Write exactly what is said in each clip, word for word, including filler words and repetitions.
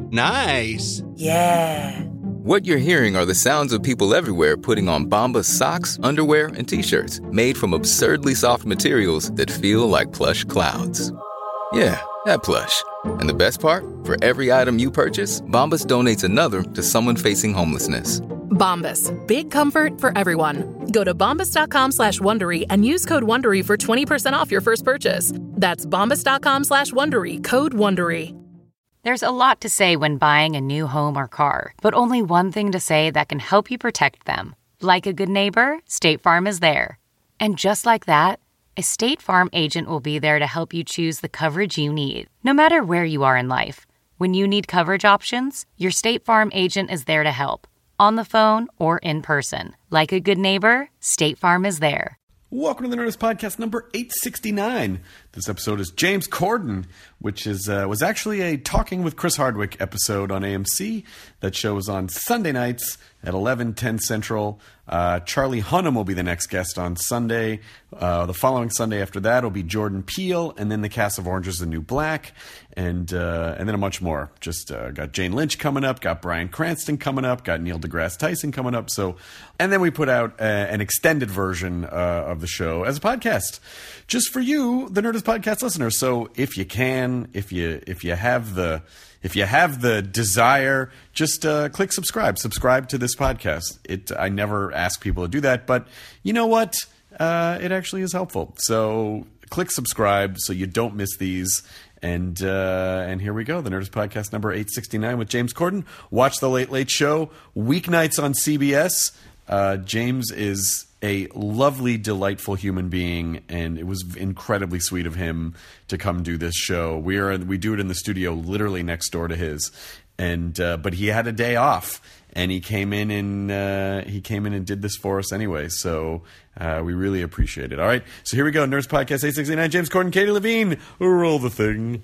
Nice. Yeah. What you're hearing are the sounds of people everywhere putting on Bombas socks, underwear, and T-shirts made from absurdly soft materials that feel like plush clouds. Yeah, that plush. And the best part? For every item you purchase, Bombas donates another to someone facing homelessness. Bombas. Big comfort for everyone. Go to bombas.com slash Wondery and use code Wondery for twenty percent off your first purchase. That's bombas.com slash Wondery. Code Wondery. There's a lot to say when buying a new home or car, but only one thing to say that can help you protect them. Like a good neighbor, State Farm is there. And just like that, a State Farm agent will be there to help you choose the coverage you need, no matter where you are in life. When you need coverage options, your State Farm agent is there to help, on the phone or in person. Like a good neighbor, State Farm is there. Welcome to the Nerdist Podcast number eight sixty-nine. This episode is James Corden, which is uh, was actually a Talking with Chris Hardwick episode on A M C. That show is on Sunday nights at eleven, ten Central. Uh, Charlie Hunnam will be the next guest on Sunday. Uh, the following Sunday after that will be Jordan Peele, and then the cast of Orange is the New Black, and uh, and then a bunch more. Just uh, got Jane Lynch coming up, got Bryan Cranston coming up, got Neil deGrasse Tyson coming up. So, and then we put out uh, an extended version uh, of the show as a podcast, just for you, the Nerdist Podcast listeners. So if you can, if you if you have the If you have the desire, just uh, click subscribe. Subscribe to this podcast. It. I never ask people to do that, but you know what? Uh, it actually is helpful. So click subscribe so you don't miss these. And uh, and here we go. The Nerdist Podcast number eight sixty-nine with James Corden. Watch The Late Late Show weeknights on C B S. Uh, James is a lovely, delightful human being, and it was incredibly sweet of him to come do this show. We are we do it in the studio, literally next door to his, and uh, but he had a day off, and he came in and uh, he came in and did this for us anyway. So uh, we really appreciate it. All right, so here we go. Nerdist Podcast eight sixty-nine. James Corden, Katie Levine, roll the thing.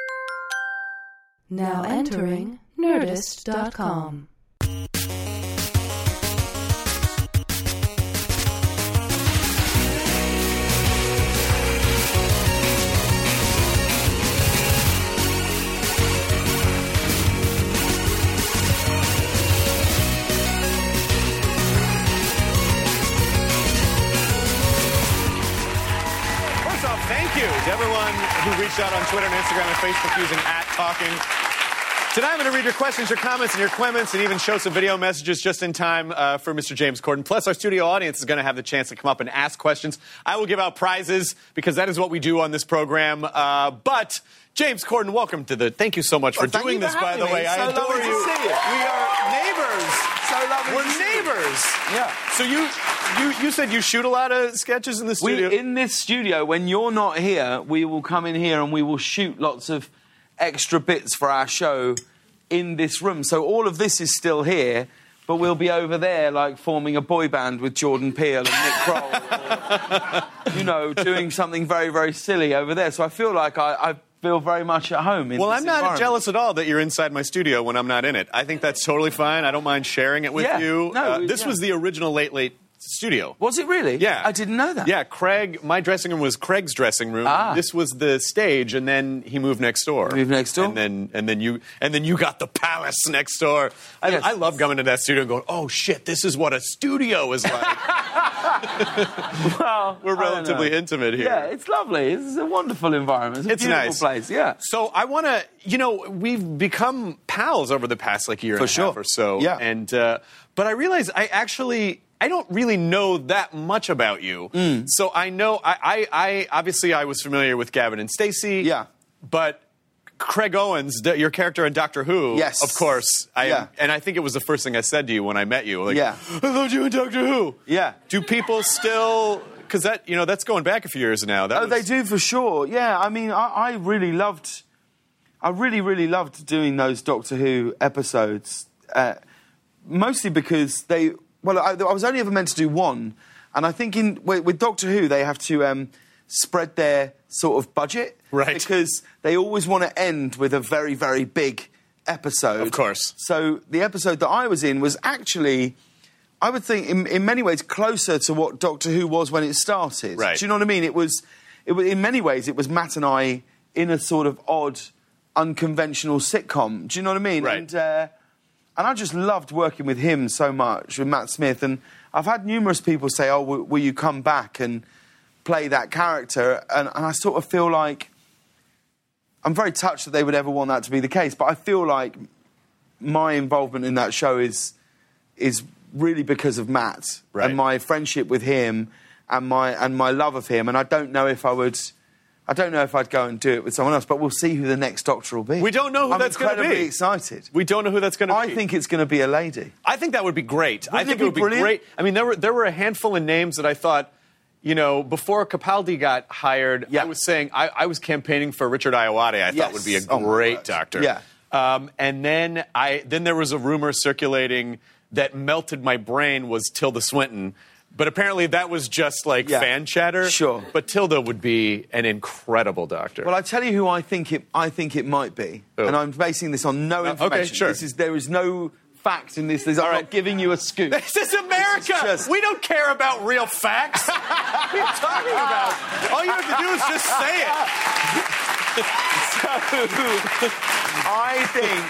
Now entering Nerdist dot com. Everyone who reached out on Twitter and Instagram and Facebook using at Talking. Tonight I'm going to read your questions, your comments, and your comments, and even show some video messages just in time uh, for Mister James Corden. Plus, our studio audience is going to have the chance to come up and ask questions. I will give out prizes because that is what we do on this program. Uh, but James Corden, welcome to the. Thank you so much well, for doing for this. By the way, so I adore you. To see you. We are neighbors. So lovely. We're neighbors. Yeah. So you, you, you said you shoot a lot of sketches in the studio. We, in this studio, when you're not here, we will come in here and we will shoot lots of extra bits for our show in this room. So all of this is still here, but we'll be over there, like forming a boy band with Jordan Peele and Nick Kroll, or, you know, doing something very, very silly over there. So I feel like I. I feel very much at home in Well, this I'm not jealous at all that you're inside my studio when I'm not in it. I think that's totally fine. I don't mind sharing it with yeah. you. No, uh, this yeah. was the original Late Late studio. Was it really? Yeah. I didn't know that. Yeah, Craig, my dressing room was Craig's dressing room. Ah. This was the stage, and then he moved next door. Moved next door? And then and then you and then you got the palace next door. I, Yes. I love coming to that studio and going, oh shit, this is what a studio is like. Well, We're relatively intimate here. Yeah, it's lovely. It's a wonderful environment. It's a It's beautiful nice. place, yeah. So I want to, you know, we've become pals over the past like year For and a sure. half or so. Yeah. And uh, but I realize I actually I don't really know that much about you. Mm. So I know I, I I obviously I was familiar with Gavin and Stacey. Yeah. But Craig Owens, d- your character in Doctor Who, Yes. of course. I Yeah. and I think it was the first thing I said to you when I met you. Like, Yeah. I loved you in Doctor Who. Yeah. Do people still? Because that you know that's going back a few years now. That Oh, was, they do for sure. Yeah, I mean, I, I really loved, I really, really loved doing those Doctor Who episodes. Uh, mostly because they, well, I, I was only ever meant to do one, and I think in with, with Doctor Who they have to um, spread their sort of budget, Right. Because they always want to end with a very, very big episode. Of course. So the episode that I was in was actually, I would think, in, in many ways, closer to what Doctor Who was when it started. Right. Do you know what I mean? It was, it was, in many ways, it was Matt and I in a sort of odd unconventional sitcom. Do you know what I mean? Right. And, uh, and I just loved working with him so much, with Matt Smith. And I've had numerous people say, oh, will, will you come back and play that character? And, and I sort of feel like... I'm very touched that they would ever want that to be the case, but I feel like my involvement in that show is is really because of Matt right. and my friendship with him and my and my love of him. And I don't know if I would... I don't know if I'd go and do it with someone else, but we'll see who the next Doctor will be. We don't know who I'm that's going to be. I'm incredibly excited. We don't know who that's going to be. I think it's going to be a lady. I think that would be great. Wouldn't I think it it would be be brilliant? great. I mean, there were there were a handful of names that I thought, you know, before Capaldi got hired, Yeah. I was saying I, I was campaigning for Richard Ayoade. I Yes. thought would be a Oh, my great word. doctor. Yeah. Um, and then I then there was a rumor circulating that melted my brain was Tilda Swinton. But apparently that was just like Yeah. fan chatter. Sure. But Tilda would be an incredible doctor. Well, I tell you who I think it. I think it might be, Who? and I'm basing this on no Uh, okay, information. sure. This is there is no fact in this. There's, I'm right. not giving you a scoop. This is America. This is just- We don't care about real facts. What are you talking about? All you have to do is just say it. I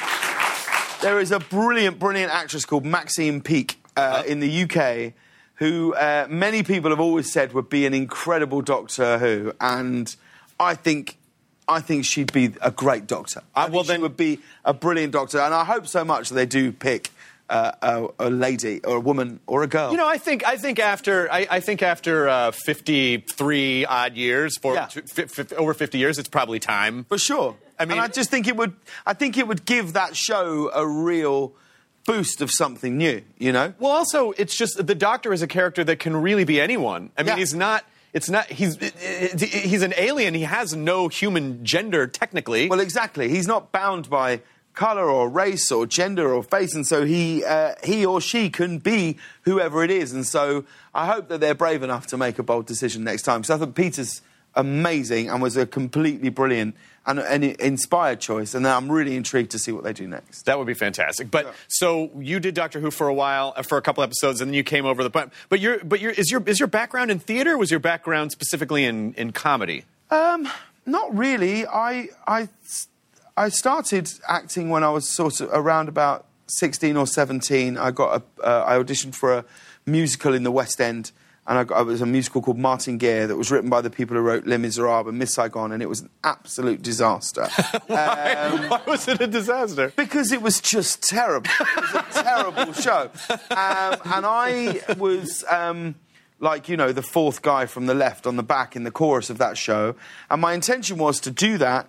think there is a brilliant, brilliant actress called Maxine Peake uh, in the U K, who uh, many people have always said would be an incredible Doctor Who, and I think. I think she'd be a great doctor. I Uh, think well, she then- would be a brilliant doctor, and I hope so much that they do pick uh, a, a lady or a woman or a girl. You know, I think I think after I, I think after uh, fifty-three odd years, for Yeah. t- f- f- over fifty years, it's probably time. For sure. I mean- and I just think it would. I think it would give that show a real boost of something new. You know. Well, also, it's just the Doctor is a character that can really be anyone. I mean, Yeah. he's not. It's not. He's he's an alien. He has no human gender technically. Well, exactly. He's not bound by colour or race or gender or face, and so he uh, he or she can be whoever it is. And so I hope that they're brave enough to make a bold decision next time. Because I think Peter's amazing and was a completely brilliant and an inspired choice. And I'm really intrigued to see what they do next. That would be fantastic. But so you did Doctor Who for a while, uh, for a couple episodes, and then you came over the. But but your but your is your is your background in theater? Or was your background specifically in, in comedy? Um, not really. I I I started acting when I was sort of around about sixteen or seventeen. I got a, uh, I auditioned for a musical in the West End. And I got, it was a musical called Martin Guerre that was written by the people who wrote Les Miserables and Miss Saigon, and it was an absolute disaster. Why? Um, Why was it a disaster? Because it was just terrible. It was a terrible show. Um, and I was, um, like, you know, the fourth guy from the left on the back in the chorus of that show. And my intention was to do that,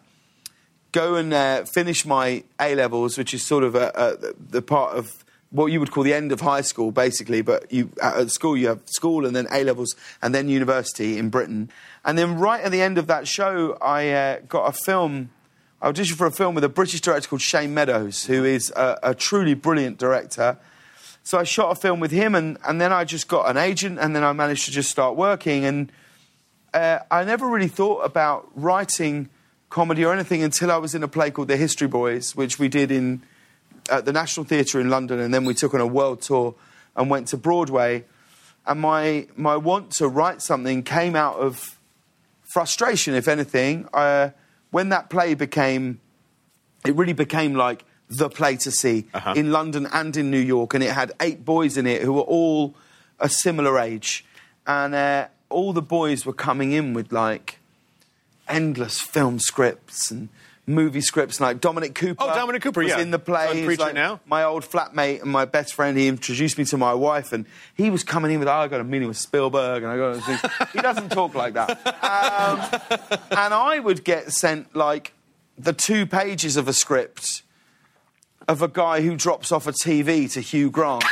go and uh, finish my A-levels, which is sort of a, a, the part of what you would call the end of high school, basically. But you, at school, you have school and then A-levels and then university in Britain. And then right at the end of that show, I uh, got a film... I auditioned for a film with a British director called Shane Meadows, who is a, a truly brilliant director. So I shot a film with him, and, and then I just got an agent, and then I managed to just start working. And uh, I never really thought about writing comedy or anything until I was in a play called The History Boys, which we did in at the National Theatre in London, and then we took on a world tour and went to Broadway. And my my want to write something came out of frustration, if anything. Uh, when that play became, it really became like the play to see Uh-huh. in London and in New York, and it had eight boys in it who were all a similar age, and uh, all the boys were coming in with like endless film scripts and movie scripts, like Dominic Cooper. Oh, Dominic Cooper, was yeah. in the play. On He was Preacher like Now. my old flatmate and my best friend. He introduced me to my wife, and he was coming in with, oh, I got a meeting with Spielberg, and I got. A he doesn't talk like that. Um, and I would get sent like the two pages of a script of a guy who drops off a T V to Hugh Grant,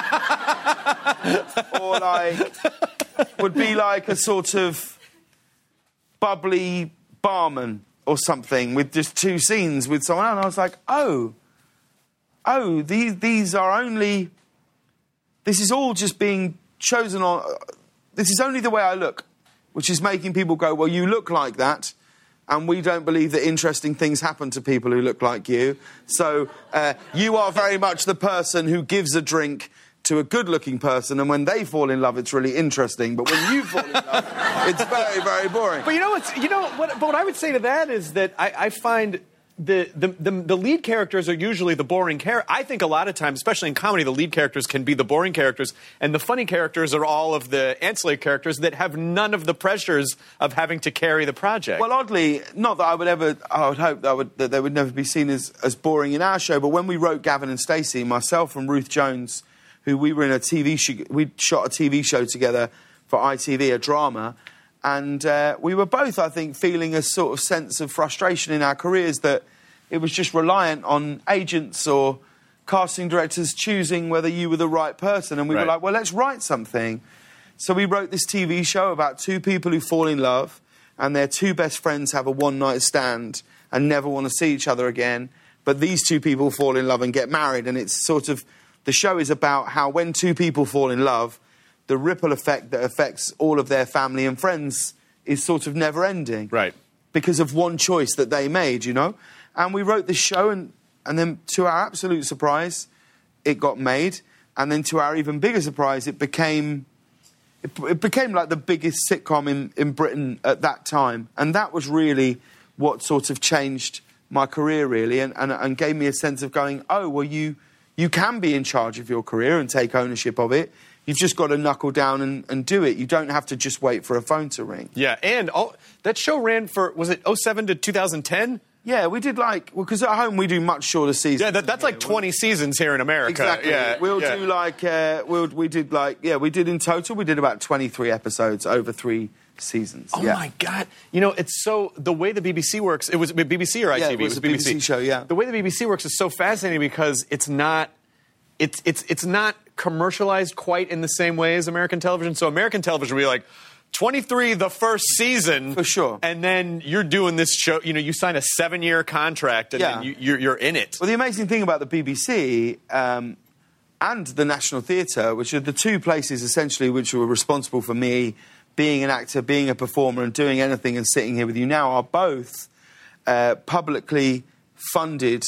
or like would be like a sort of bubbly barman or something with just two scenes with someone else. And I was like, oh, oh, these these are only. This is all just being chosen on. This is only the way I look, which is making people go, well, you look like that, and we don't believe that interesting things happen to people who look like you. So uh, you are very much the person who gives a drink to a good-looking person, and when they fall in love, it's really interesting. But when you fall in love, it's very, very boring. But you know what's, you know what? But what I would say to that is that I, I find the, the, the, the lead characters are usually the boring character. I think a lot of times, especially in comedy, the lead characters can be the boring characters, and the funny characters are all of the ancillary characters that have none of the pressures of having to carry the project. Well, oddly, not that I would ever, I would hope that, I would, that they would never be seen as, as boring in our show, but when we wrote Gavin and Stacey, myself and Ruth Jones, who we were in a T V show, we shot a T V show together for I T V, a drama, and uh, we were both, I think, feeling a sort of sense of frustration in our careers that it was just reliant on agents or casting directors choosing whether you were the right person. And we right. were like, well, let's write something. So we wrote this T V show about two people who fall in love and their two best friends have a one-night stand and never want to see each other again. But these two people fall in love and get married. And it's sort of... The show is about how when two people fall in love, the ripple effect that affects all of their family and friends is sort of never-ending. Right. Because of one choice that they made, you know? And we wrote this show, and, and then to our absolute surprise, it got made. And then to our even bigger surprise, it became... It, it became like the biggest sitcom in, in Britain at that time. And that was really what sort of changed my career, really, and, and, and gave me a sense of going, oh, well, you... You can be in charge of your career and take ownership of it. You've just got to knuckle down and, and do it. You don't have to just wait for a phone to ring. Yeah, and all, that show ran for, was it oh seven to two thousand ten? Yeah, we did like... Well, because at home we do much shorter seasons. Yeah, that, that's like twenty we'll, seasons here in America. Exactly. Yeah, we'll yeah. do like... Uh, we'll, we did like... Yeah, we did in total, we did about twenty-three episodes over three seasons. Oh, yeah. my God. You know, it's so... The way the B B C works... It was B B C or I T V? Yeah, it was, it was a B B C. B B C show, yeah. The way the B B C works is so fascinating because it's not... It's it's it's not commercialized quite in the same way as American television. So American television will be like, twenty-three the first season. For sure. And then you're doing this show, you know, you sign a seven-year contract and yeah. then you, you're, you're in it. Well, the amazing thing about the B B C um, and the National Theatre, which are the two places essentially which were responsible for me being an actor, being a performer and doing anything and sitting here with you now, are both uh, publicly funded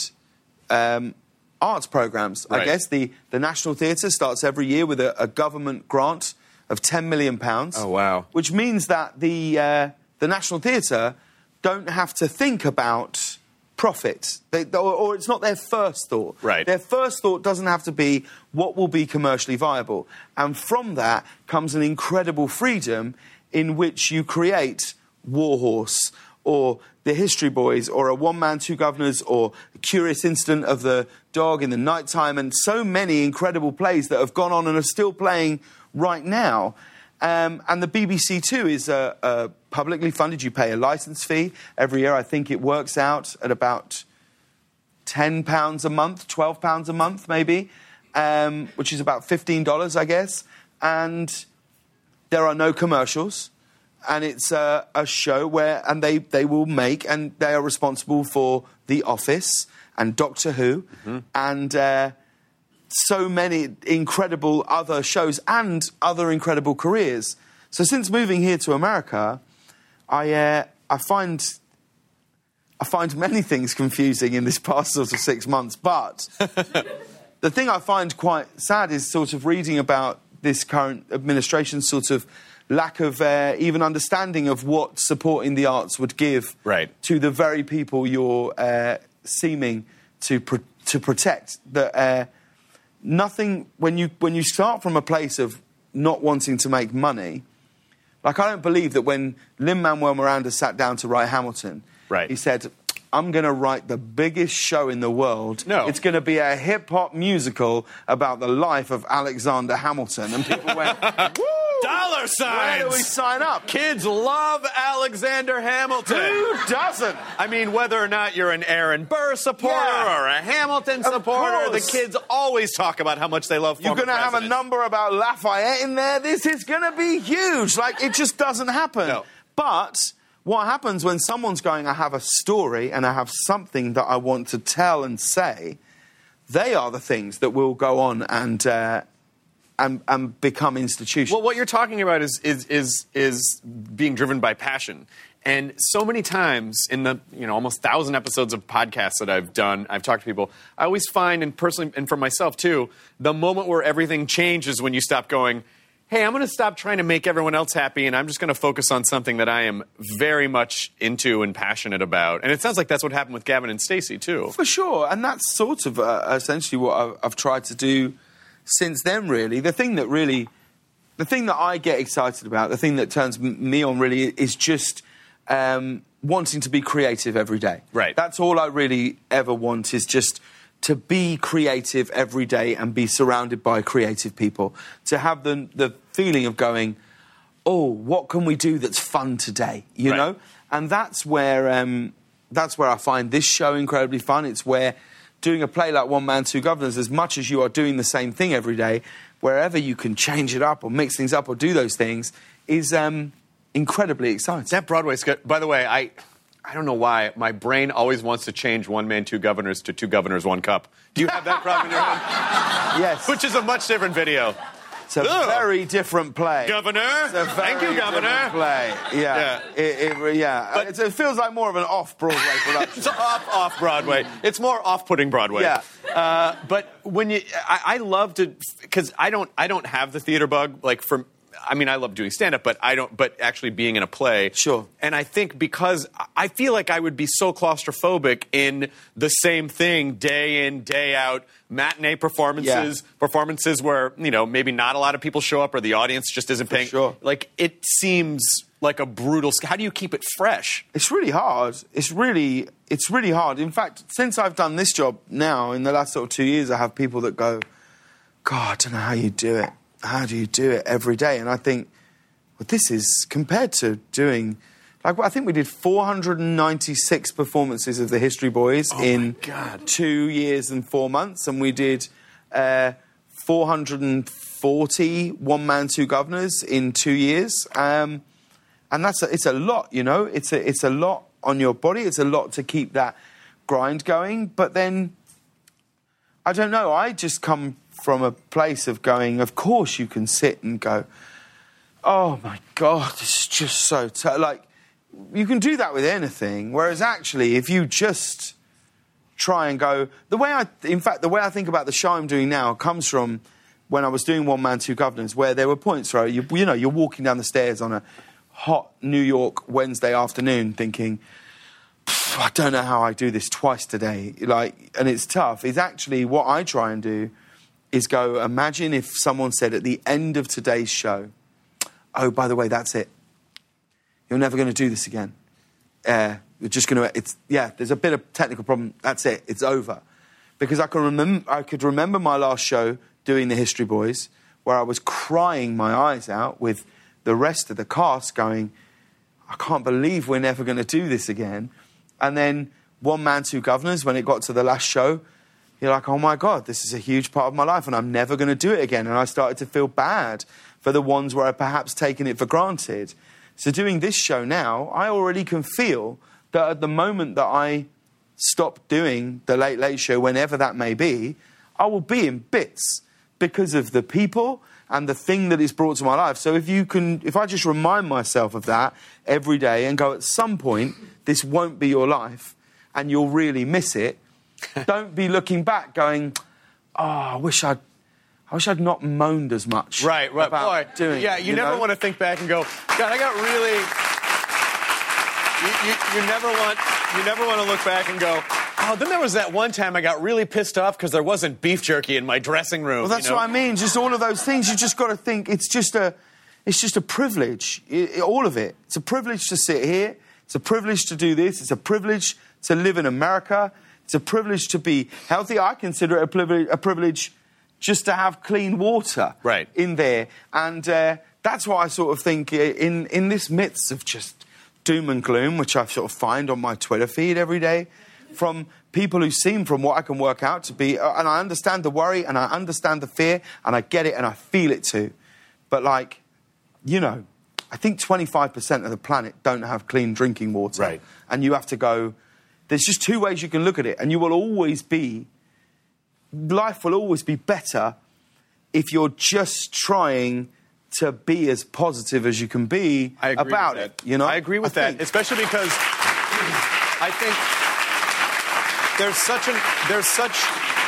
um arts programmes. Right. I guess the, the National Theatre starts every year with a, a government grant of ten million pounds. Oh, wow. Which means that the, uh, the National Theatre don't have to think about profit. They, or, or it's not their first thought. Right. Their first thought doesn't have to be what will be commercially viable. And from that comes an incredible freedom in which you create Warhorse or The History Boys, or A One Man, Two Governors, or A Curious Incident of the Dog in the Nighttime, and so many incredible plays that have gone on and are still playing right now. Um, and the B B C, too, is uh, uh, publicly funded. You pay a licence fee every year. I think it works out at about ten pounds a month, twelve pounds a month, maybe, um, which is about fifteen dollars, I guess. And there are no commercials. And it's uh, a show where, and they, they will make, and they are responsible for The Office and Doctor Who, mm-hmm. and uh, so many incredible other shows and other incredible careers. So since moving here to America, I uh, I find I find many things confusing in this past sort of six months. But the thing I find quite sad is sort of reading about this current administration's sort of lack of uh, even understanding of what supporting the arts would give right. to the very people you're uh, seeming to pro- to protect. That uh, nothing when you when you start from a place of not wanting to make money. Like, I don't believe that when Lin-Manuel Miranda sat down to write Hamilton, right. he said, I'm going to write the biggest show in the world. No. It's going to be a hip-hop musical about the life of Alexander Hamilton. And people went, woo! Dollar signs! Where do we sign up? Kids love Alexander Hamilton. Who doesn't? I mean, whether or not you're an Aaron Burr supporter Yeah. or a Hamilton Of supporter, course. the kids always talk about how much they love You're former going to have a presidents. number about Lafayette in there. This is going to be huge. Like, it just doesn't happen. No. But what happens when someone's going, I have a story and I have something that I want to tell and say, they are the things that will go on and uh, and, and become institutions. Well, what you're talking about is, is is is being driven by passion. And so many times in the, you know, almost thousand episodes of podcasts that I've done, I've talked to people, I always find, and personally, and for myself too, the moment where everything changes when you stop going, hey, I'm going to stop trying to make everyone else happy, and I'm just going to focus on something that I am very much into and passionate about. And it sounds like that's what happened with Gavin and Stacey, too. For sure, and that's sort of uh, essentially what I've, I've tried to do since then, really. The thing that really, the thing that I get excited about, the thing that turns m- me on, really, is just um, wanting to be creative every day. Right. That's all I really ever want, is just to be creative every day and be surrounded by creative people. To have the the feeling of going, oh, what can we do that's fun today? You right. know? And that's where um, that's where I find this show incredibly fun. It's where doing a play like One Man, Two Governors, as much as you are doing the same thing every day, wherever you can change it up or mix things up or do those things, is um, incredibly exciting. That Broadway sketch, by the way, I... I don't know why. My brain always wants to change One Man, Two Governors to Two Governors, One Cup. Do you have that problem in your head? Yes. Which is a much different video. It's a Ugh. very different play. Governor. It's a very Thank you, Governor. different play. Yeah. Yeah. It, it, yeah. But- It's, it feels like more of an off-Broadway production. It's off, off Broadway. It's more off-putting Broadway. Yeah. Uh, but when you, I, I love to, because I don't, I don't have the theater bug. Like from, I mean, I love doing stand-up, but I don't. But actually being in a play, Sure. And I think because I feel like I would be so claustrophobic in the same thing day in, day out, matinee performances, Yeah. performances where you know maybe not a lot of people show up or the audience just isn't paying. sure. Like it seems like a brutal. How do you keep it fresh? It's really hard. It's really, it's really hard. In fact, since I've done this job now, in the last sort of two years, I have people that go, God, I don't know how you do it. How do you do it every day? And I think, well, this is, compared to doing, like, I think we did four hundred ninety-six performances of the History Boys Oh in my God. two years and four months. And we did uh, four hundred forty One Man, Two Governors in two years. Um, and that's a, it's a lot, you know. It's a, it's a lot on your body. It's a lot to keep that grind going. But then, I don't know, I just come from a place of going, of course you can sit and go, oh my God, this is just so tough. Like, you can do that with anything, whereas actually, if you just try and go, the way I, in fact, the way I think about the show I'm doing now comes from when I was doing One Man, Two Governors, where there were points where, you, you know, you're walking down the stairs on a hot New York Wednesday afternoon thinking, I don't know how I do this twice today, like, and it's tough. It's actually what I try and do is go, imagine if someone said at the end of today's show, oh, by the way, that's it. You're never going to do this again. Uh, you're just going to, it's, yeah, there's a bit of technical problem. That's it. It's over. Because I can remember, I could remember my last show doing the History Boys, where I was crying my eyes out with the rest of the cast going, I can't believe we're never going to do this again. And then One Man, Two Governors, when it got to the last show, you're like, oh my God, this is a huge part of my life and I'm never going to do it again. And I started to feel bad for the ones where I perhaps taken it for granted. So doing this show now, I already can feel that at the moment that I stop doing the Late Late Show, whenever that may be, I will be in bits because of the people and the thing that it's brought to my life. So if you can, if I just remind myself of that every day and go, at some point, this won't be your life and you'll really miss it, don't be looking back going, oh, I wish I'd, I wish I'd not moaned as much. Right, right. About Boy, doing yeah, it, you, you never know? want to think back and go, God, I got really... You, you, you never want you never want to look back and go, oh, then there was that one time I got really pissed off because there wasn't beef jerky in my dressing room. Well, that's you know? what I mean. Just all of those things. You just got to think it's just a, it's just a privilege. It, it, all of it. It's a privilege to sit here. It's a privilege to do this. It's a privilege to live in America. It's a privilege to be healthy. I consider it a privilege, a privilege just to have clean water right. in there. And uh, that's what I sort of think in, in this midst of just doom and gloom, which I sort of find on my Twitter feed every day, from people who seem, from what I can work out, to be... Uh, and I understand the worry, and I understand the fear, and I get it, and I feel it too. But, like, you know, I think twenty-five percent of the planet don't have clean drinking water. Right. And you have to go... There's just two ways you can look at it, and you will always be... Life will always be better if you're just trying to be as positive as you can be I agree about with it. that. You know, I agree with I that, think. especially because I think there's such an there's such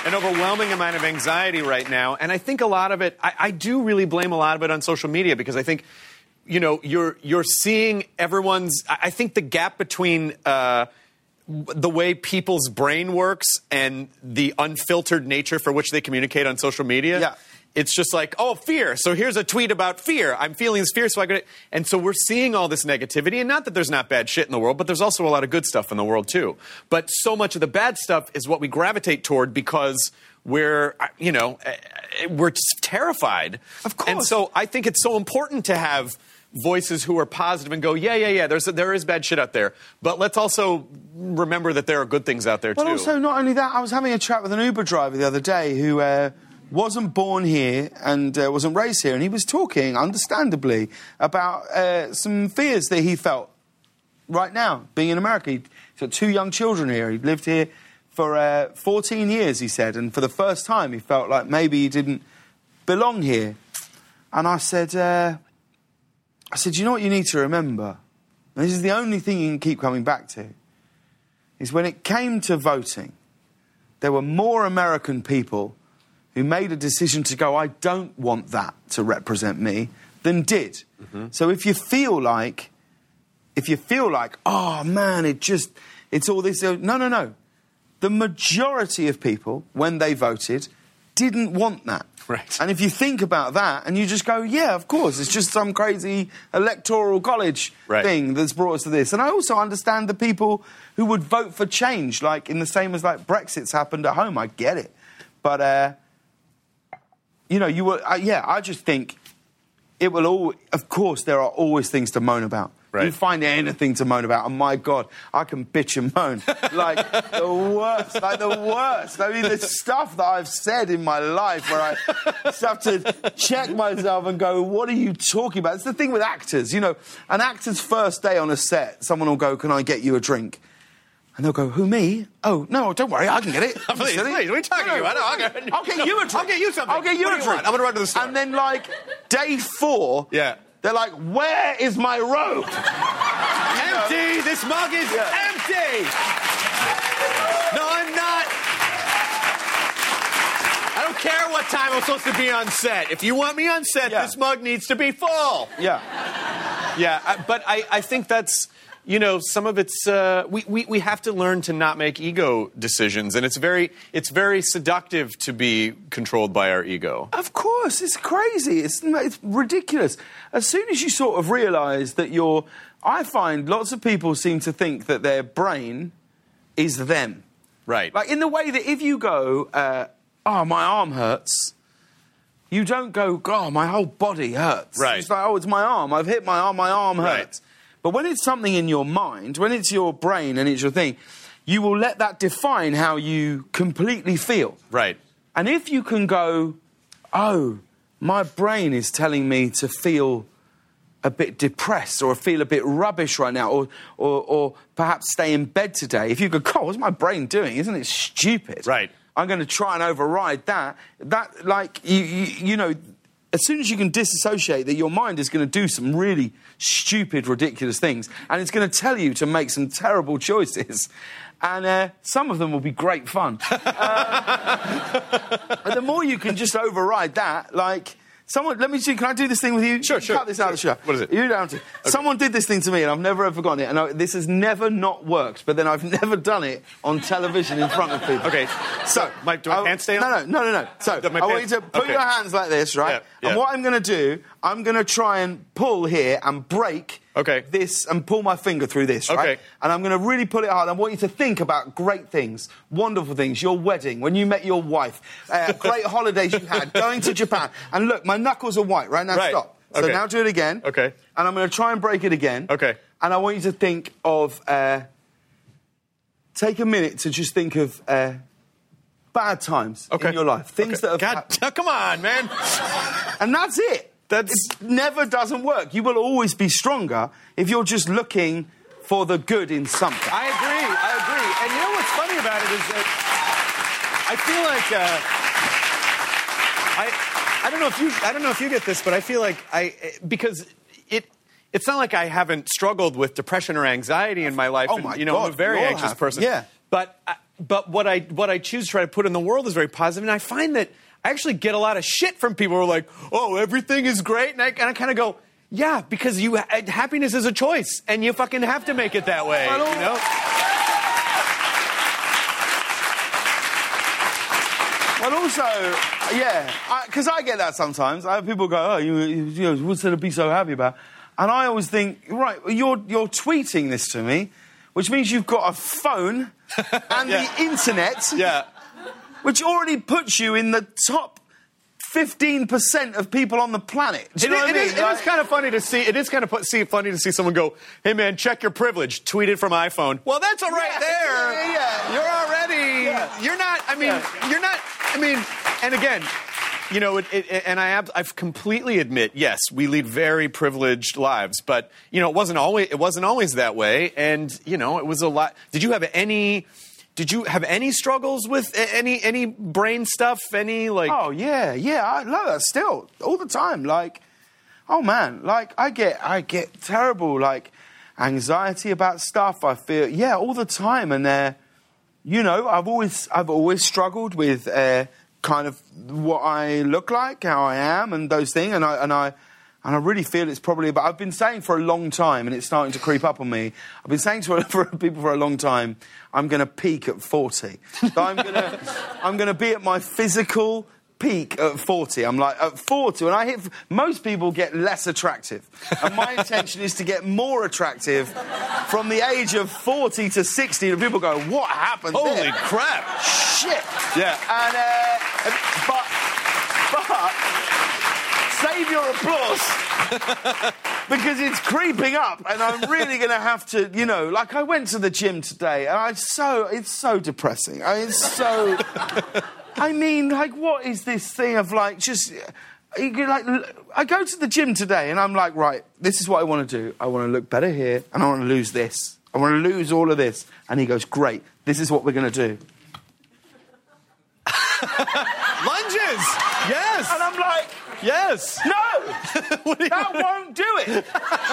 an overwhelming amount of anxiety right now. And I think a lot of it, I, I do really blame a lot of it on social media because I think, you know, you're you're seeing everyone's, I, I think the gap between uh, the way people's brain works and the unfiltered nature for which they communicate on social media. Yeah. It's just like, oh, fear. So here's a tweet about fear. I'm feeling this fear, so I got it. And so we're seeing all this negativity. And not that there's not bad shit in the world, but there's also a lot of good stuff in the world, too. But so much of the bad stuff is what we gravitate toward because we're, you know, we're just terrified. Of course. And so I think it's so important to have voices who are positive and go, yeah, yeah, yeah, there's there is bad shit out there. But let's also remember that there are good things out there, But too. also, not only that, I was having a chat with an Uber driver the other day who uh, wasn't born here and uh, wasn't raised here, and he was talking, understandably, about uh, some fears that he felt right now, being in America. He's got two young children here. He lived here for uh, fourteen years, he said, and for the first time he felt like maybe he didn't belong here. And I said... Uh, I said, you know what you need to remember? And this is the only thing you can keep coming back to. Is when it came to voting, there were more American people who made a decision to go, I don't want that to represent me, than did. Mm-hmm. So if you feel like, if you feel like, oh man, it just, it's all this, no, no, no. The majority of people, when they voted, didn't want that. Right. And if you think about that and you just go, yeah, of course, it's just some crazy electoral college right. thing that's brought us to this. And I also understand the people who would vote for change, like in the same as like Brexit's happened at home. I get it. But, uh, you know, you will, uh, yeah, I just think it will all, of course, there are always things to moan about. Right. You find anything to moan about, and my God, I can bitch and moan. Like, the worst, like the worst. I mean, the stuff that I've said in my life where I just have to check myself and go, what are you talking about? It's the thing with actors, you know, an actor's first day on a set, someone will go, can I get you a drink? And they'll go, who, me? Oh, no, don't worry, I can get it. please, please, what are you talking no, no, about? I'll, get, I'll get you a drink. I'll get you something. I'll get you what a do drink. Want? I'm going to run to the store. And then, like, day four... Yeah. They're like, where is my robe? Empty! This mug is yeah. empty! No, I'm not. I don't care what time I'm supposed to be on set. If you want me on set, yeah. this mug needs to be full. Yeah. Yeah, I, but I, I think that's, you know, some of it's, uh, we, we, we have to learn to not make ego decisions. And it's very, it's very seductive to be controlled by our ego. Of course, it's crazy. It's, it's ridiculous. As soon as you sort of realise that you're... I find lots of people seem to think that their brain is them. Right. Like, in the way that if you go, uh, oh, my arm hurts, you don't go, oh, my whole body hurts. Right. It's like, oh, it's my arm. I've hit my arm. My arm hurts. Right. But when it's something in your mind, when it's your brain and it's your thing, you will let that define how you completely feel. Right. And if you can go, oh, my brain is telling me to feel a bit depressed or feel a bit rubbish right now or, or, or perhaps stay in bed today, if you go, God, what's my brain doing? Isn't it stupid? Right. I'm going to try and override that. That, like, you, you, you know... As soon as you can disassociate that your mind is going to do some really stupid, ridiculous things, and it's going to tell you to make some terrible choices, and uh, some of them will be great fun. uh, and the more you can just override that, like... Someone, let me see, can I do this thing with you? Sure, sure. Cut this out of the show. What is it? You don't have to. Okay. Someone did this thing to me, and I've never ever forgotten it, and I, this has never not worked, but then I've never done it on television in front of people. Okay. So, Mike, do my pants stay on? No, no, no, no, no. So, Do my I want pants- you to put okay. your hands like this, right? Yeah, yeah. And what I'm going to do, I'm going to try and pull here and break Okay. this and pull my finger through this, right? Okay. And I'm going to really pull it hard. I want you to think about great things, wonderful things, your wedding, when you met your wife, uh, great holidays you had, going to Japan. And look, my knuckles are white. Right now, Right. stop. So Okay. now do it again. Okay. And I'm going to try and break it again. Okay. And I want you to think of... Uh, take a minute to just think of uh, bad times Okay. in your life. Things Okay. that have God, happened. come on, man. And that's it. That's- It never doesn't work. You will always be stronger if you're just looking for the good in something. I agree. I agree. And you know what's funny about it is that I feel like uh, I I don't know if you I don't know if you get this, but I feel like I because it it's not like I haven't struggled with depression or anxiety in my life. Oh and, my you know, I'm a God, very we all anxious have. person. Yeah. But I, but what I what I choose to try to put in the world is very positive, and I find that I actually get a lot of shit from people who are like, "Oh, everything is great," and I, and I kind of go, "Yeah, because you happiness is a choice, and you fucking have to make it that way." You know. But also, yeah, because I, I get that sometimes. I have people go, "Oh, you, you, you know, what's there to be so happy about?" And I always think, right, you're you're tweeting this to me, which means you've got a phone and yeah. the internet, yeah, which already puts you in the top fifteen percent of people on the planet. Do you it, know what it I mean? Is, it like, is kind of funny to see. It is kind of pu- see, funny to see someone go, "Hey man, check your privilege." Tweeted from iPhone. Well, that's all right yeah, there. Yeah, yeah. You're already. Yeah. You're not. I mean, Yeah. you're not. I mean, and again, you know, it, it, and I I completely admit, yes, we lead very privileged lives, but you know, it wasn't always it wasn't always that way, and you know, it was a lot. Did you have any? Did you have any struggles with any any brain stuff? Any like? Oh yeah, yeah. I love that still all the time. Like, oh man, like I get I get terrible like anxiety about stuff. I feel yeah all the time, and uh, you know I've always I've always struggled with uh, kind of what I look like, how I am, and those things, and I and I. And I really feel it's probably about... I've been saying for a long time, and it's starting to creep up on me, I've been saying to for people for a long time, I'm going to peak at forty. So I'm going to I'm going to be at my physical peak at forty. I'm like, at forty, when I hit... Most people get less attractive. And my intention is to get more attractive from the age of forty to sixty. And people go, what happened Holy there? crap. Shit. Yeah. And, uh... But... But... Save your applause because it's creeping up, and I'm really going to have to, you know, like I went to the gym today, and I so it's so depressing. I mean, it's so. I mean, like, what is this thing of like just? You could, like, I go to the gym today, and I'm like, right, this is what I want to do. I want to look better here, and I want to lose this. I want to lose all of this. And he goes, great. This is what we're going to do. Lunges. Yes. And I'm like. Yes. No! That won't do it!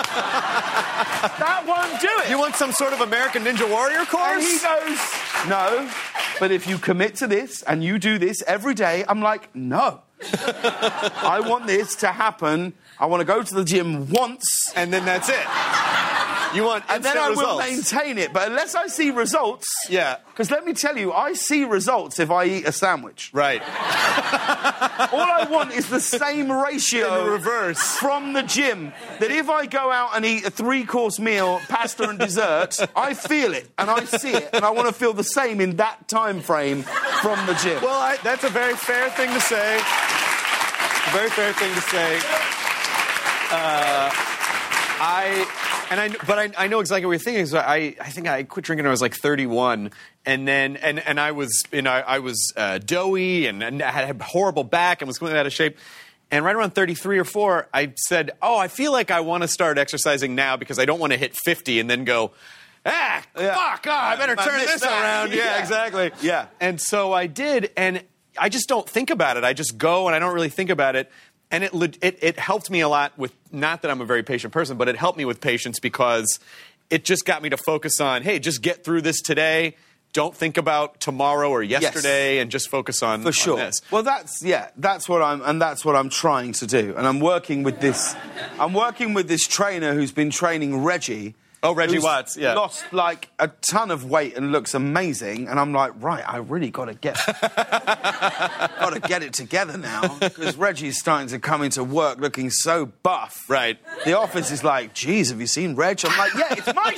That won't do it! You want some sort of American Ninja Warrior course? And he goes, no, but if you commit to this and you do this every day, I'm like, no. I want this to happen. I want to go to the gym once. And then that's it. You want And then I results. will maintain it. But unless I see results... Yeah. Because let me tell you, I see results if I eat a sandwich. Right. All I want is the same ratio... In the reverse. ...from the gym. That if I go out and eat a three-course meal, pasta and dessert, I feel it and I see it. And I want to feel the same in that time frame from the gym. Well, I, that's a very fair thing to say. A very fair thing to say. Uh, I... And I, but I, I know exactly what you're thinking. So I, I think I quit drinking when I was like thirty-one, and then and, and I was, you know, I was uh, doughy and, and I had a horrible back and was completely out of shape. And right around thirty-three or four, I said, "Oh, I feel like I want to start exercising now because I don't want to hit fifty and then go, ah, Yeah. fuck, oh, I better I turn missed this that." around." Yeah, Yeah. exactly. Yeah. And so I did, and I just don't think about it. I just go and I don't really think about it. And it, it it helped me a lot with, not that I'm a very patient person, but it helped me with patience because it just got me to focus on, hey, just get through this today. Don't think about tomorrow or yesterday, yes. and just focus on, For sure. on this. Well, that's, yeah, that's what I'm, and that's what I'm trying to do. And I'm working with this, I'm working with this trainer who's been training Reggie. Oh, Reggie who's Watts, yeah. Lost, like, a ton of weight and looks amazing. And I'm like, right, I really got to get... got to get it together now. Because Reggie's starting to come into work looking so buff. Right. The office is like, geez, have you seen Reg? I'm like, yeah, it's my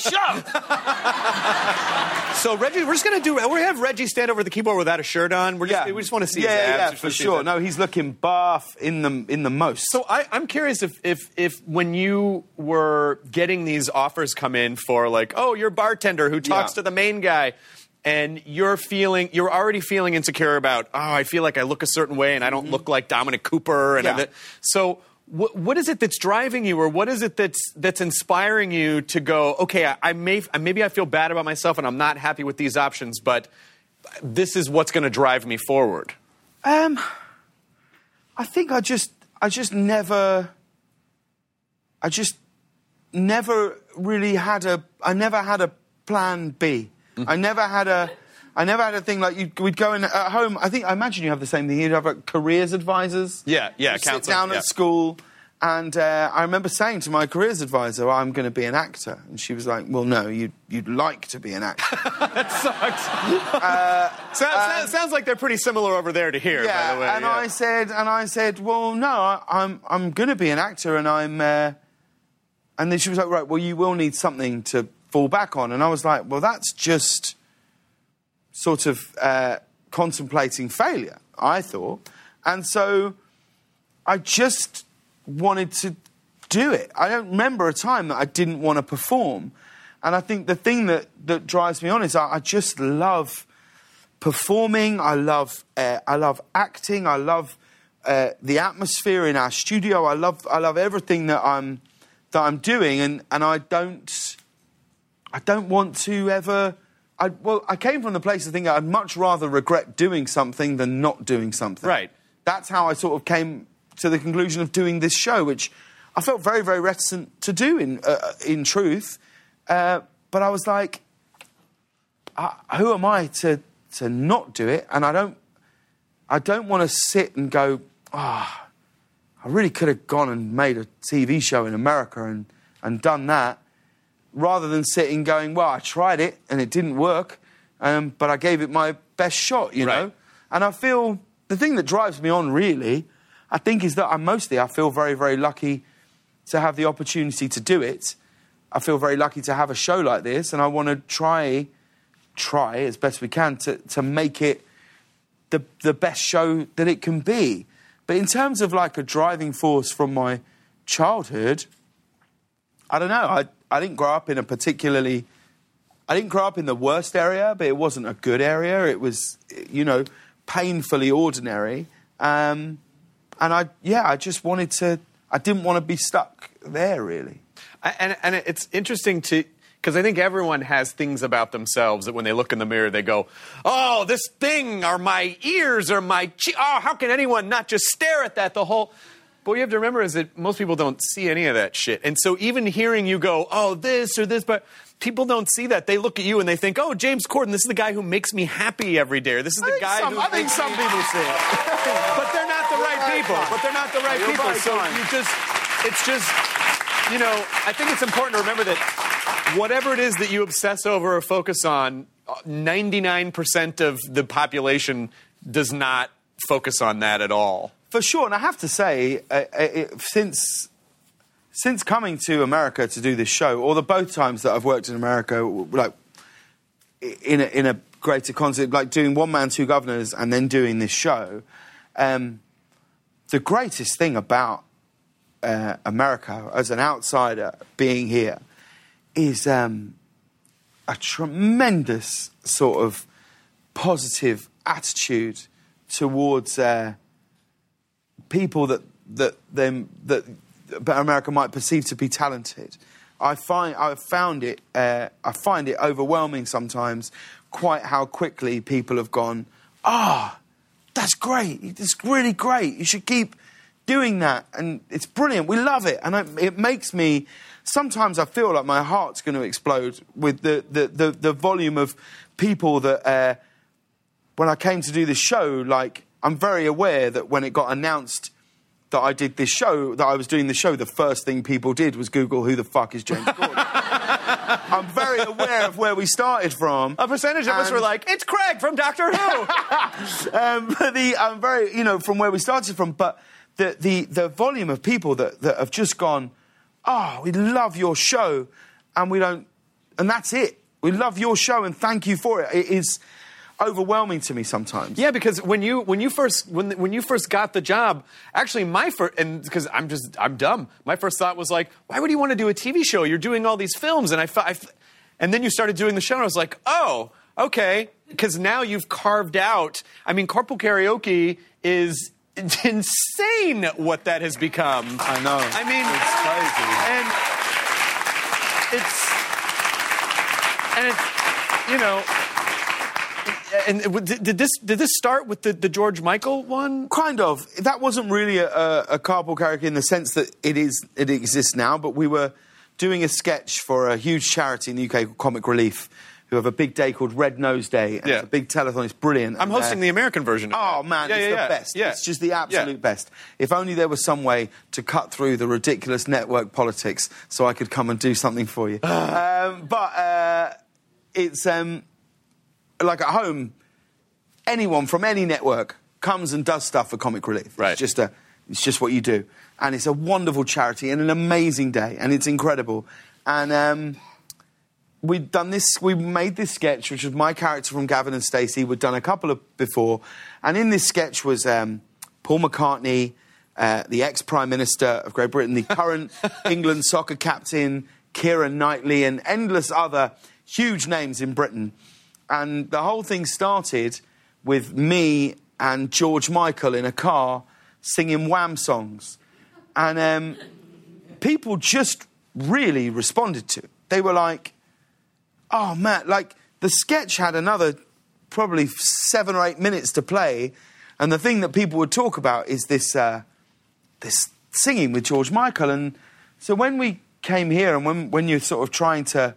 show! So, Reggie, we're just going to do... We have Reggie stand over the keyboard without a shirt on. We're just, Yeah. We just want to see yeah, his abs. Yeah, We yeah, just for wanna see sure. that. No, he's looking buff in the, in the most. So I, I'm curious if, if if when you were getting these offers come in for like, oh, you're a bartender who talks Yeah. to the main guy, and you're feeling, you're already feeling insecure about, oh, I feel like I look a certain way and I don't look like Dominic Cooper. And Yeah. everything. So what, what is it that's driving you, or what is it that's that's inspiring you to go, okay, I, I may maybe I feel bad about myself and I'm not happy with these options, but this is what's going to drive me forward. Um, I think I just, I just never, I just never really had a, I never had a plan B. Mm-hmm. I never had a, I never had a thing like you'd, we'd go in at home. I think I imagine you have the same thing. You'd have like, careers advisors. Yeah, yeah, You'd sit counselling, down yeah. at school, and uh, I remember saying to my careers advisor, "I'm going to be an actor," and she was like, "Well, no, you'd you'd like to be an actor." That sucks. uh, so, um, sounds like they're pretty similar over there to here, yeah, by the way. and yeah. I said, and I said, "Well, no, I, I'm I'm going to be an actor, and I'm." Uh, and then she was like, "Right, well, you will need something to fall back on," and I was like, "Well, that's just sort of uh, contemplating failure," I thought, and so I just wanted to do it. I don't remember a time that I didn't want to perform. And I think the thing that, that drives me on is I, I just love performing. I love uh, I love acting. I love uh, the atmosphere in our studio. I love I love everything that I'm that I'm doing. And, and I don't I don't want to ever. I, well, I came from the place of thinking I'd much rather regret doing something than not doing something. Right. That's how I sort of came to the conclusion of doing this show, which I felt very, very reticent to do, in uh, in truth. Uh, but I was like, uh, who am I to to not do it? And I don't, I don't want to sit and go, ah, oh, I really could have gone and made a T V show in America and, and done that, rather than sitting going, well, I tried it and it didn't work, um, but I gave it my best shot, you know? Right. And I feel, the thing that drives me on, really, I think is that I mostly, I feel very, very lucky to have the opportunity to do it. I feel very lucky to have a show like this, and I want to try, try as best we can to, to make it the the best show that it can be. But in terms of like a driving force from my childhood, I don't know. I I didn't grow up in a particularly, I didn't grow up in the worst area, but it wasn't a good area. It was, you know, painfully ordinary. Um, and I, yeah, I just wanted to. I didn't want to be stuck there, really. I, and, and it's interesting to, because I think everyone has things about themselves that when they look in the mirror, they go, oh, this thing, or my ears, or my cheek. Oh, how can anyone not just stare at that the whole... But what you have to remember is that most people don't see any of that shit. And so even hearing you go, oh, this or this, but people don't see that. They look at you and they think, oh, James Corden, this is the guy who makes me happy every day. Or this is the guy some, who I think makes some me... people see it. But they're not the right right, people. fine. But they're not the right You're people. right, So fine. you just, it's just, you know, I think it's important to remember that whatever it is that you obsess over or focus on, ninety-nine percent of the population does not focus on that at all. For sure, and I have to say, uh, it, since since coming to America to do this show, or the both times that I've worked in America, like in a, in a greater concept, like doing One Man, Two Governors, and then doing this show, um, the greatest thing about uh, America as an outsider being here is um, a tremendous sort of positive attitude towards uh, people that that them that America might perceive to be talented. I find I've found it uh, I find it overwhelming sometimes, quite how quickly people have gone, ah, oh, that's great, it's really great, you should keep doing that, and it's brilliant, we love it, and I, it makes me. Sometimes I feel like my heart's going to explode with the the the, the volume of people that. Uh, when I came to do this show, like, I'm very aware that when it got announced that I did this show, that I was doing the show, the first thing people did was Google who the fuck is James Corden. I'm very aware of where we started from. A percentage of us were like, it's Craig from Doctor Who. um, but the I'm very, you know, from where we started from, but the the the volume of people that, that have just gone, oh, we love your show, and we don't, and that's it. We love your show and thank you for it. It is overwhelming to me sometimes. Yeah, because when you when you first when when you first got the job, actually my first, and because I'm just I'm dumb. My first thought was like, why would you want to do a T V show? You're doing all these films, and I, I and then you started doing the show, and I was like, oh, okay, because now you've carved out. I mean, Carpool Karaoke is insane. What that has become. I know. I mean, it's crazy, and it's and it's you know. And did this did this start with the, the George Michael one? Kind of. That wasn't really a, a Carpool Karaoke in the sense that it is it exists now, but we were doing a sketch for a huge charity in the U K called Comic Relief, who have a big day called Red Nose Day. And Yeah. It's a big telethon. It's brilliant. I'm And, hosting uh, the American version of Oh, that. man, yeah, it's yeah, the yeah. best. Yeah. It's just the absolute Yeah. best. If only there was some way to cut through the ridiculous network politics so I could come and do something for you. um, but uh, it's um, like at home, anyone from any network comes and does stuff for Comic Relief. Right. It's just, a, it's just what you do. And it's a wonderful charity and an amazing day, and it's incredible. And... Um, We'd done this, we made this sketch, which was my character from Gavin and Stacey. We'd done a couple of before. And in this sketch was um, Paul McCartney, uh, the ex-Prime Minister of Great Britain, the current England soccer captain, Keira Knightley, and endless other huge names in Britain. And the whole thing started with me and George Michael in a car singing Wham songs. And um, people just really responded to it. They were like, oh, man, like, the sketch had another probably seven or eight minutes to play, and the thing that people would talk about is this uh, this singing with George Michael. And so when we came here, and when, when you're sort of trying to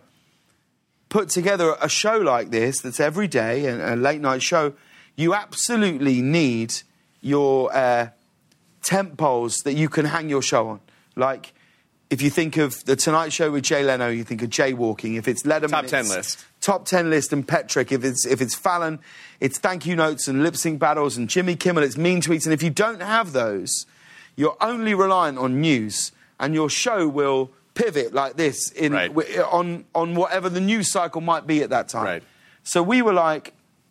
put together a show like this that's every day, a, a late-night show, you absolutely need your uh, tent poles that you can hang your show on. Like... If you think of The Tonight Show with Jay Leno, you think of Jaywalking. If it's Letterman... Top ten it's list. Top ten list and Petrick. If it's, if it's Fallon, it's Thank You Notes and Lip Sync Battles and Jimmy Kimmel, it's Mean Tweets. And if you don't have those, you're only reliant on news. And your show will pivot like this in, Right. w- on, on whatever the news cycle might be at that time. Right. So we were like,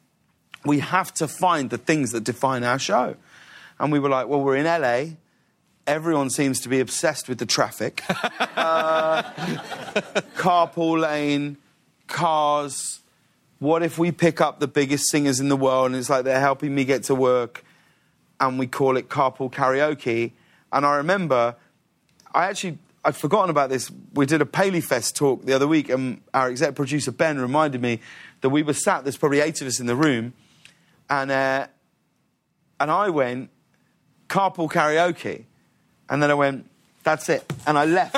we have to find the things that define our show. And we were like, well, we're in L A, everyone seems to be obsessed with the traffic. uh, carpool lane, cars. What if we pick up the biggest singers in the world and it's like they're helping me get to work and we call it carpool karaoke? And I remember, I actually, I'd forgotten about this. We did a Paley Fest talk the other week and our exec producer Ben reminded me that we were sat, there's probably eight of us in the room, and, uh, and I went, carpool karaoke. And then I went, that's it. And I left.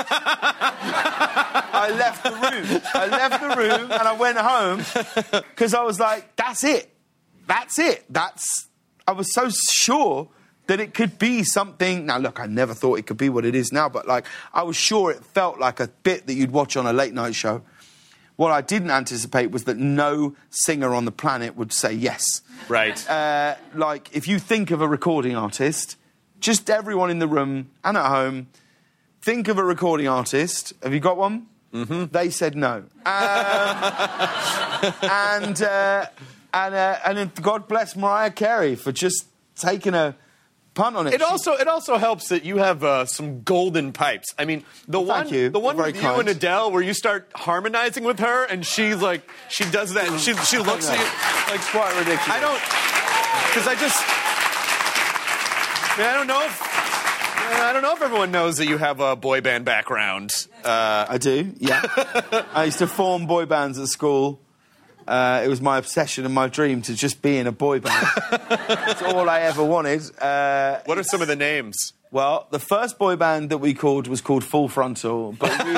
I left the room. I left the room and I went home because I was like, that's it. That's it. That's... I was so sure that it could be something... Now, look, I never thought it could be what it is now, but, like, I was sure it felt like a bit that you'd watch on a late-night show. What I didn't anticipate was that no singer on the planet would say yes. Right. Uh, like, if you think of a recording artist... Just everyone in the room and at home, think of a recording artist. Have you got one? Mm-hmm. They said no. Um, and uh, and uh, and God bless Mariah Carey for just taking a punt on it. It also it also helps that you have uh, some golden pipes. I mean, the Well, one thank you. the one Very with kind. you and Adele where you start harmonizing with her and she's like she does that and she she looks at you like It's quite ridiculous. I don't because I just I, mean, I don't know if I don't know if everyone knows that you have a boy band background. Uh, I do, yeah. I used to form boy bands at school. Uh, it was my obsession and my dream to just be in a boy band. That's all I ever wanted. Uh, what are some of the names? Well, the first boy band that we called was called Full Frontal, but we...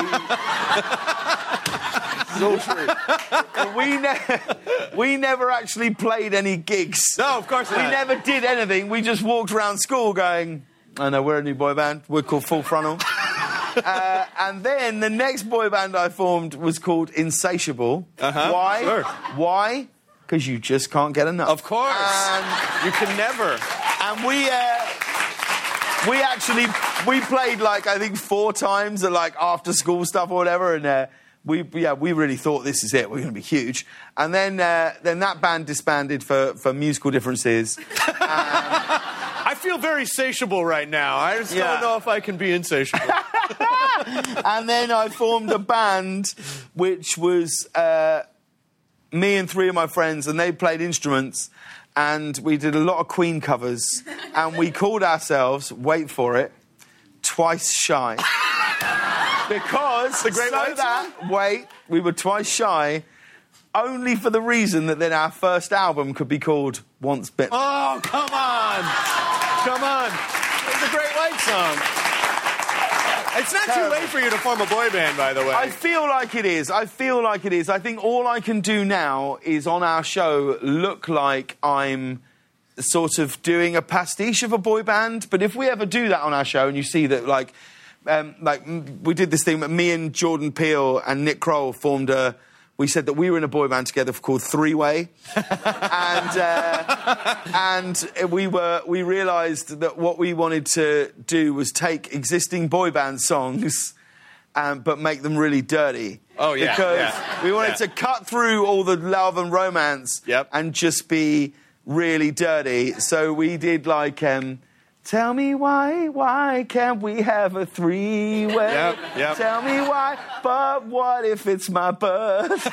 It's all true. But we, ne- we never actually played any gigs. No, of course We not. never did anything. We just walked around school going, I know, we're a new boy band. We're called Full Frontal. uh, and then the next boy band I formed was called Insatiable. Uh-huh, Why? sure. Why? Because you just can't get enough. Of course. And, you can never. and we... Uh, We actually, we played like, I think four times at like after school stuff or whatever. And uh, we, yeah, we really thought this is it. We're going to be huge. And then, uh, then that band disbanded for, for musical differences. I feel very satiable right now. I just Yeah. don't know if I can be insatiable. And then I formed a band which was uh, me and three of my friends, and they played instruments. And we did a lot of Queen covers. And we called ourselves, wait for it, Twice Shy. Because The Great so White that, wait, we were twice shy, only for the reason that then our first album could be called Once Bitten. Oh, come on. Come on. It's a Great White song. It's not Terrible. too late for you to form a boy band, by the way. I feel like it is. I feel like it is. I think all I can do now is on our show look like I'm sort of doing a pastiche of a boy band. But if we ever do that on our show and you see that, like, um, like we did this thing, but me and Jordan Peele and Nick Kroll formed a... We said that we were in a boy band together called Three Way, and uh, and we were we realised that what we wanted to do was take existing boy band songs, um, but make them really dirty. Oh yeah, because yeah. we wanted yeah. to cut through all the love and romance, yep. and just be really dirty. So we did like. Um, Tell me why, why can't we have a three-way? Yep, yep. Tell me why, but what if it's my birthday?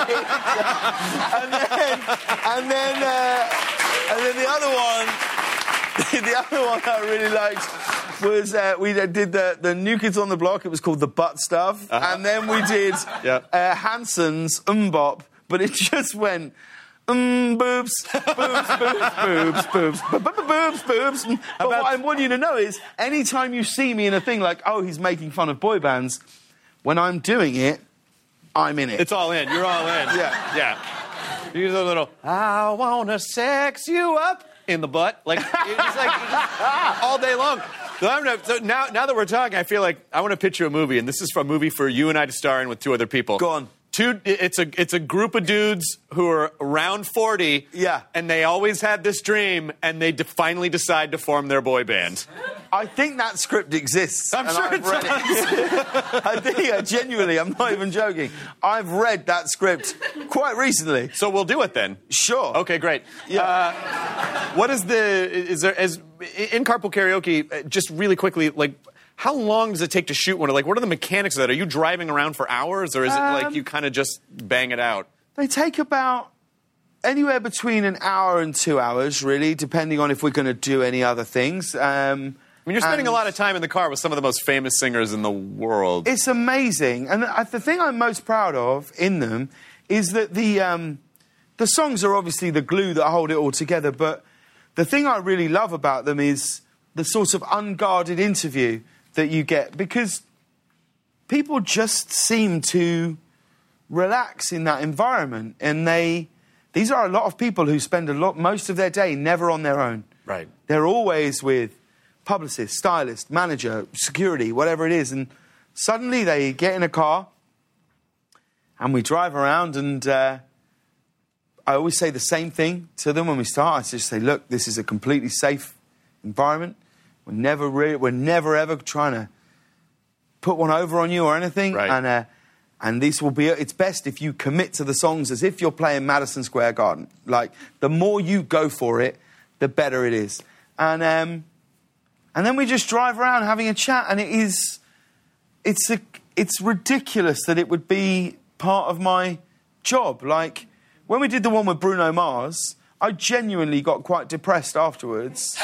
and then, and then, uh, and then the other one, the other one I really liked was uh, we did the, the New Kids on the Block. It was called The Butt Stuff. Uh-huh. And then we did Yep. uh, Hanson's Mbop, but it just went... Mm, boobs, boobs, boobs, boobs, boobs, boobs, boobs, boobs. But what I want you to know is, anytime you see me in a thing like, oh, he's making fun of boy bands, when I'm doing it, I'm in it. It's all in. You're all in. Yeah. Yeah. You do a little, I wanna sex you up in the butt. Like, it's like just all day long. So, I'm gonna, so now, now that we're talking, I feel like I want to pitch you a movie, and this is a movie for you and I to star in with two other people. Go on. Two, it's a it's a group of dudes who are around forty, Yeah. and they always had this dream, and they de- finally decide to form their boy band. I think that script exists. I'm and sure I've it read it. I think, uh, genuinely, I'm not even joking. I've read that script quite recently. So we'll do it then. Sure. Okay, great. Yeah. Uh, what is the is there as in Carpool Karaoke? uh, Just really quickly, like. How long does it take to shoot one? Like, what are the mechanics of that? Are you driving around for hours, or is it like Um, you kind of just bang it out? They take about anywhere between an hour and two hours, really, depending on if we're going to do any other things. Um, I mean, you're spending and a lot of time in the car with some of the most famous singers in the world. It's amazing. And the, the thing I'm most proud of in them is that the, um, the songs are obviously the glue that hold it all together, but the thing I really love about them is the sort of unguarded interview that you get, because people just seem to relax in that environment, and they these are a lot of people who spend a lot most of their day never on their own. Right. They're always with publicist, stylist, manager, security, whatever it is, and suddenly they get in a car and we drive around, and uh, I always say the same thing to them when we start. I just say, look, this is a completely safe environment. We're never, re- we're never ever trying to put one over on you or anything. Right. And uh, and this will be. It's best if you commit to the songs as if you're playing Madison Square Garden. Like, the more you go for it, the better it is. And um, and then we just drive around having a chat, and it is, it's a, it's ridiculous that it would be part of my job. Like, when we did the one with Bruno Mars, I genuinely got quite depressed afterwards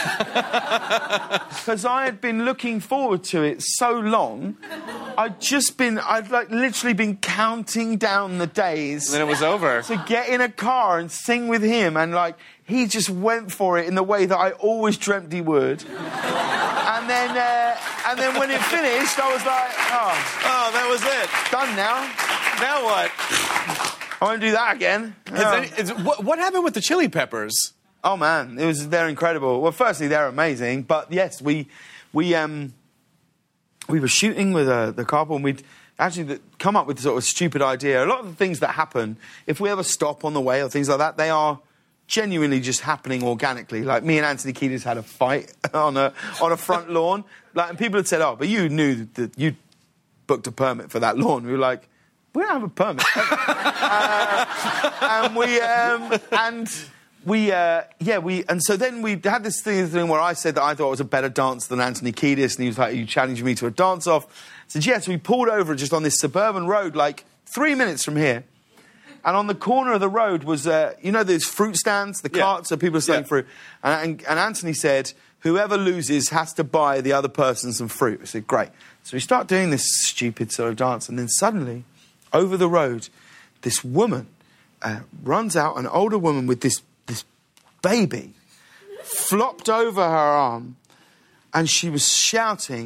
because I had been looking forward to it so long. I'd just been, I'd like literally been counting down the days. And then it was over. To get in a car and sing with him, and like, he just went for it in the way that I always dreamt he would. And then, uh, and then when it finished, I was like, oh, Oh, that was it. done now. Now what? I won't do that again. Is Oh. any, is, what, what happened with the Chili Peppers? Oh man, it was they're incredible. Well, firstly, they're amazing, but yes, we we um we were shooting with uh, the Carpool, and we'd actually th- come up with sort of a stupid idea. A lot of the things that happen, if we ever stop on the way or things like that, they are genuinely just happening organically. Like, me and Anthony Kiedis had a fight on a on a front lawn, like, and people had said, "Oh, but you knew that you booked a permit for that lawn." We were like, we don't have a permit. uh, and we, um, and we, uh, yeah, we, and so then we had this thing where I said that I thought it was a better dance than Anthony Kiedis, and he was like, "Are you challenging me to a dance-off?" I said, yes. Yeah. So we pulled over just on this suburban road, like three minutes from here, and on the corner of the road was, uh, you know, those fruit stands, the Yeah. carts, so people are selling Yeah. fruit, and, and, and Anthony said, whoever loses has to buy the other person some fruit. I said, great. So we start doing this stupid sort of dance, and then suddenly, over the road, this woman uh, runs out, an older woman with this, this baby, flopped over her arm, and she was shouting,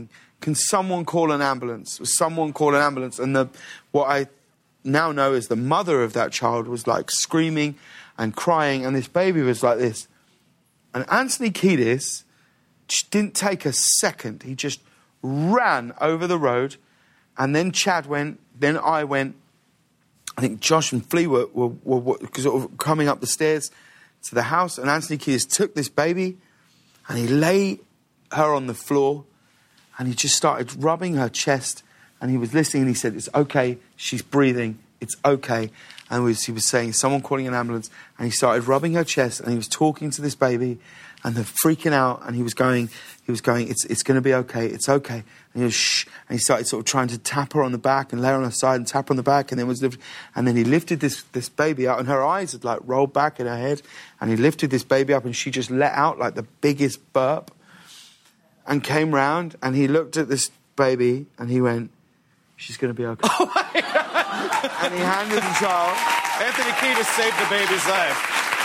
can someone call an ambulance? Someone call an ambulance? And the what I now know is the mother of that child was like screaming and crying, and this baby was like this. And Anthony Kiedis just didn't take a second. He just ran over the road, and then Chad went, then I went. I think Josh and Flea were, were, were, were sort of coming up the stairs to the house, and Anthony Kiedis took this baby, and he lay her on the floor, and he just started rubbing her chest, and he was listening, and he said, "It's okay, she's breathing, it's okay." And was, he was saying, "Someone calling an ambulance," and he started rubbing her chest, and he was talking to this baby, and they're freaking out, and he was going, he was going, it's it's going to be okay, it's okay. And he was shh, and he started sort of trying to tap her on the back and lay her on her side and tap her on the back, and then was lift, and then he lifted this this baby out, and her eyes had like rolled back in her head, and he lifted this baby up, and she just let out like the biggest burp, and came round, and he looked at this baby, and he went, "She's going to be okay." Oh my God. And he handed the child. Anthony Kiedis saved the baby's life.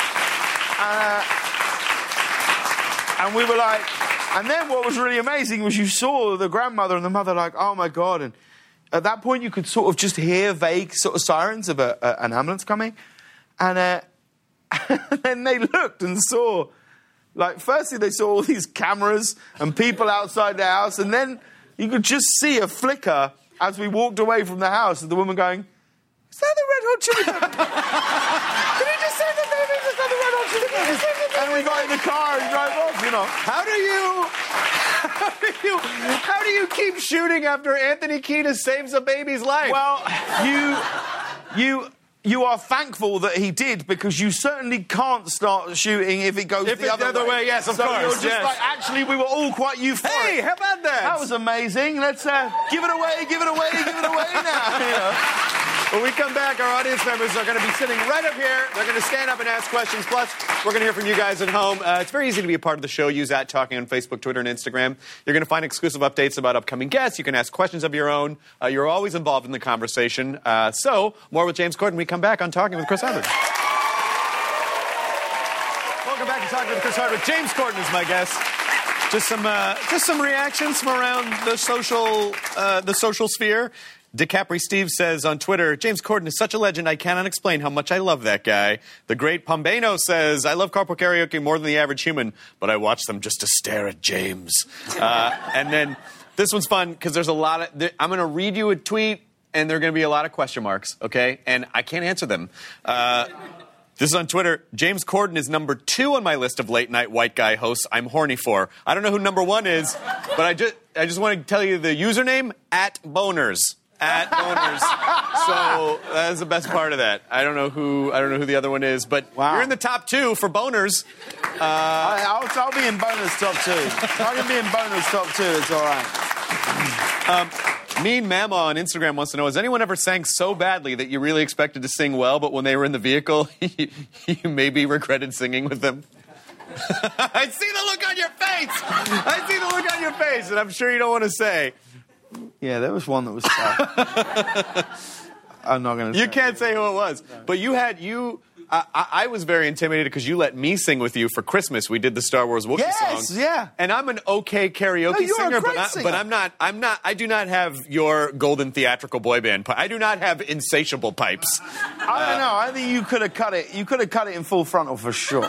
Uh, and we were like, and then what was really amazing was you saw the grandmother and the mother like, "Oh my God." And at that point you could sort of just hear vague sort of sirens of a, a, an ambulance coming. And, uh, and then they looked and saw, like, firstly they saw all these cameras and people outside their house, and then you could just see a flicker as we walked away from the house of the woman going, "Is that the Red Hot Chili Peppers? Did he just say that the baby is not the Red Hot Chili Peppers?" And we got in the car and drove off, you know. How do you... How do you, how do you keep shooting after Anthony Kiedis saves a baby's life? Well, you... You... You are thankful that he did, because you certainly can't start shooting if it goes If the, it's other, the other way, yes, of so course, You're just yes. like, actually, we were all quite euphoric. Hey, how about that? That was amazing. Let's uh, give it away, give it away, give it away now. You know? When we come back, our audience members are going to be sitting right up here. They're going to stand up and ask questions. Plus, we're going to hear from you guys at home. Uh, it's very easy to be a part of the show. Use at Talking on Facebook, Twitter, and Instagram. You're going to find exclusive updates about upcoming guests. You can ask questions of your own. Uh, you're always involved in the conversation. Uh, so, more with James Corden when we come back on Talking with Chris Hardwick. Welcome back to Talking with Chris Hardwick. James Corden is my guest. Just some, uh, just some reactions from around the social, uh, the social sphere. DiCapri Steve says on Twitter, "James Corden is such a legend, I cannot explain how much I love that guy." The great Pombeno says, "I love carpool karaoke more than the average human, but I watch them just to stare at James." Uh, and then this one's fun because there's a lot of... There, I'm going to read you a tweet, and there are going to be a lot of question marks, okay? And I can't answer them. Uh, this is on Twitter. "James Corden is number two on my list of late-night white guy hosts I'm horny for. I don't know who number one is, but I just, I just want to tell you the username, at Boners. At Boners." So that's the best part of that. I don't know who I don't know who the other one is, but Wow. You're in the top two for Boners. Uh, I, I'll, I'll be in bonus top two. I can be in bonus top two. It's all right. um, Mean Mama on Instagram wants to know, has anyone ever sang so badly that you really expected to sing well, but when they were in the vehicle, you, you maybe regretted singing with them? I see the look on your face. I see the look on your face, and I'm sure you don't want to say. Yeah, there was one that was sad. I'm not going to. You can't say who it was, but you had you. I, I, I was very intimidated because you let me sing with you for Christmas. We did the Star Wars Wookiee Yes, song. yeah. And I'm an okay karaoke No, you're a singer, great but, I, singer. but I'm not. I'm not. I do not have your golden theatrical boy band. pi- I do not have insatiable pipes. I don't know. I think you could have cut it. You could have cut it in full frontal for sure.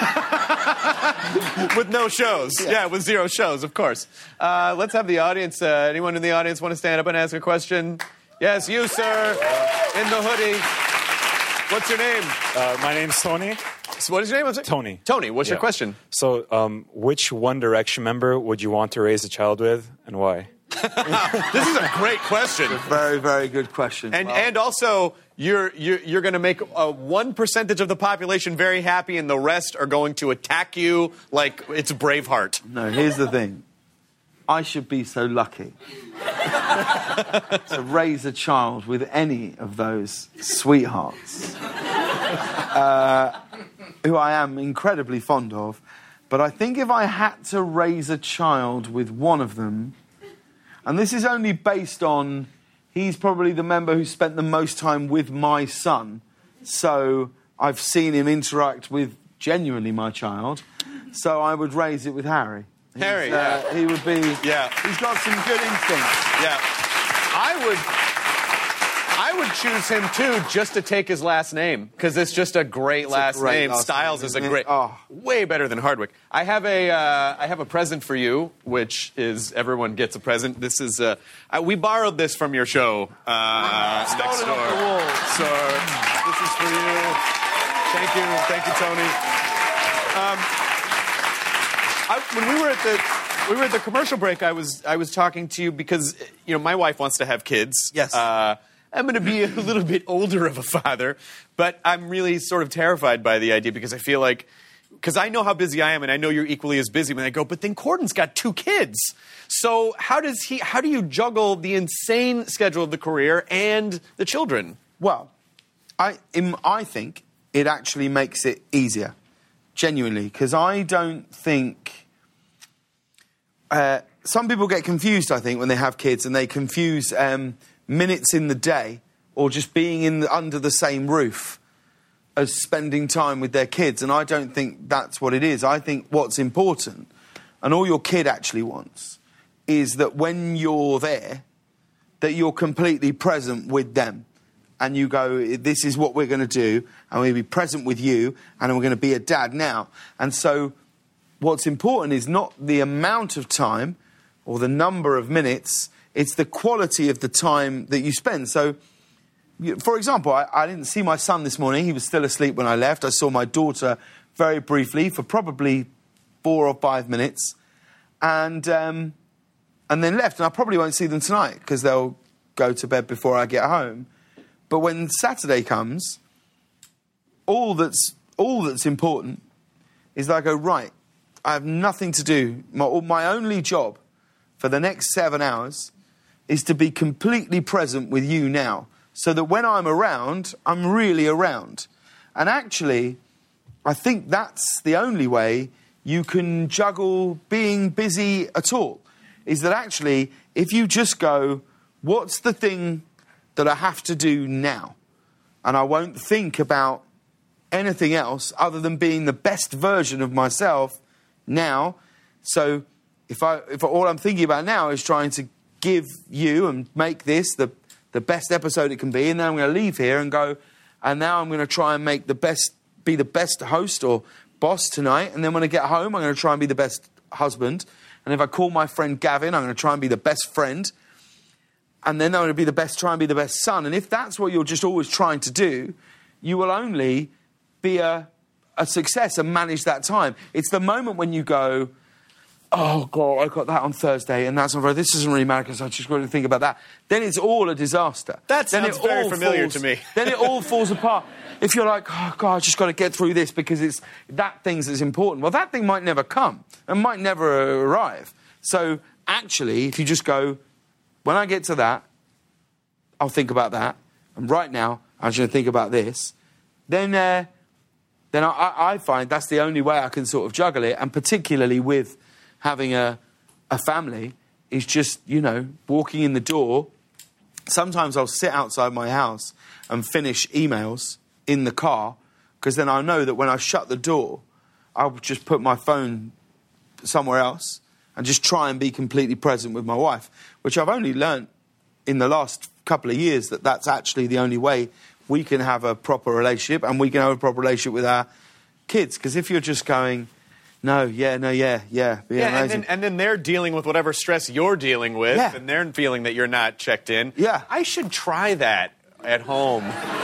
With no shows. Yeah. yeah, with zero shows, of course. Uh, let's have the audience. Uh, anyone in the audience want to stand up and ask a question? Yes, you, sir, in the hoodie. What's your name? Uh, my name's Tony. So what is your name? What's it? Tony. Tony, what's Yeah. your question? So, um, which One Direction member would you want to raise a child with, and why? This is a great question. Very, very good question. And Well, and also, you're you're, you're going to make a one percentage of the population very happy, and the rest are going to attack you like it's Braveheart. no, here's the thing. I should be so lucky to raise a child with any of those sweethearts, uh, who I am incredibly fond of. But I think if I had to raise a child with one of them, and this is only based on, he's probably the member who spent the most time with my son, so I've seen him interact with genuinely my child, so I would raise it with Harry. Harry, He's, uh, yeah. He would be... Yeah. He's got some good instincts. Yeah. I would... I would choose him, too, just to take his last name, because it's just a great It's last a great name. last Styles name, is a isn't it? great... Oh. Way better than Hardwick. I have a, uh, I have a present for you, which is everyone gets a present. This is... Uh, uh, we borrowed this from your show uh, Stole next it door. off the wall. So, this is for you. Thank you. Thank you, Tony. Um, I, when we were at the... We were at the commercial break. I was I was talking to you because, you know, my wife wants to have kids. Yes. Uh, I'm going to be a little bit older of a father, but I'm really sort of terrified by the idea because I feel like, because I know how busy I am and I know you're equally as busy when I go, but then Cordon's got two kids. So how does he, how do you juggle the insane schedule of the career and the children? Well, I, in, I think it actually makes it easier, genuinely, because I don't think... Uh, some people get confused, I think, when they have kids, and they confuse um, minutes in the day or just being in the, under the same roof as spending time with their kids, and I don't think that's what it is. I think what's important, and all your kid actually wants, is that when you're there, that you're completely present with them. And you go, this is what we're going to do, and we're going to be present with you, and we're going to be a dad now. And so... what's important is not the amount of time or the number of minutes, it's the quality of the time that you spend. So, for example, I, I didn't see my son this morning. He was still asleep when I left. I saw my daughter very briefly for probably four or five minutes and, um, and then left. And I probably won't see them tonight because they'll go to bed before I get home. But when Saturday comes, all that's, all that's important is that I go, right, I have nothing to do. My, my only job for the next seven hours is to be completely present with you now, so that when I'm around, I'm really around. And actually, I think that's the only way you can juggle being busy at all, is that actually, if you just go, what's the thing that I have to do now? And I won't think about anything else other than being the best version of myself now. So if I if all I'm thinking about now is trying to give you and make this the the best episode it can be, and then I'm going to leave here and go, and now I'm going to try and make the best, be the best host or boss tonight, and then when I get home I'm going to try and be the best husband, and if I call my friend Gavin I'm going to try and be the best friend, and then I'm going to be the best, try and be the best son. And if that's what you're just always trying to do, you will only be a a success and manage that time. It's the moment when you go, oh, God, I got that on Thursday, and that's on Friday. This doesn't really matter because I just got to think about that. Then it's all a disaster. That then sounds it very all familiar falls, to me. Then it all falls apart. If you're like, oh, God, I just got to get through this because it's that thing's as important. Well, that thing might never come and might never arrive. So actually, if you just go, when I get to that, I'll think about that. And right now, I'm just going to think about this. Then... Uh, then I, I find that's the only way I can sort of juggle it, and particularly with having a, a family, is just, you know, walking in the door. Sometimes I'll sit outside my house and finish emails in the car, because then I know that when I shut the door, I'll just put my phone somewhere else and just try and be completely present with my wife, which I've only learnt in the last couple of years that that's actually the only way we can have a proper relationship, and we can have a proper relationship with our kids. Because if you're just going, no, yeah, no, yeah, yeah, be yeah, amazing. and then, and then they're dealing with whatever stress you're dealing with, Yeah. and they're feeling that you're not checked in. Yeah. I should try that at home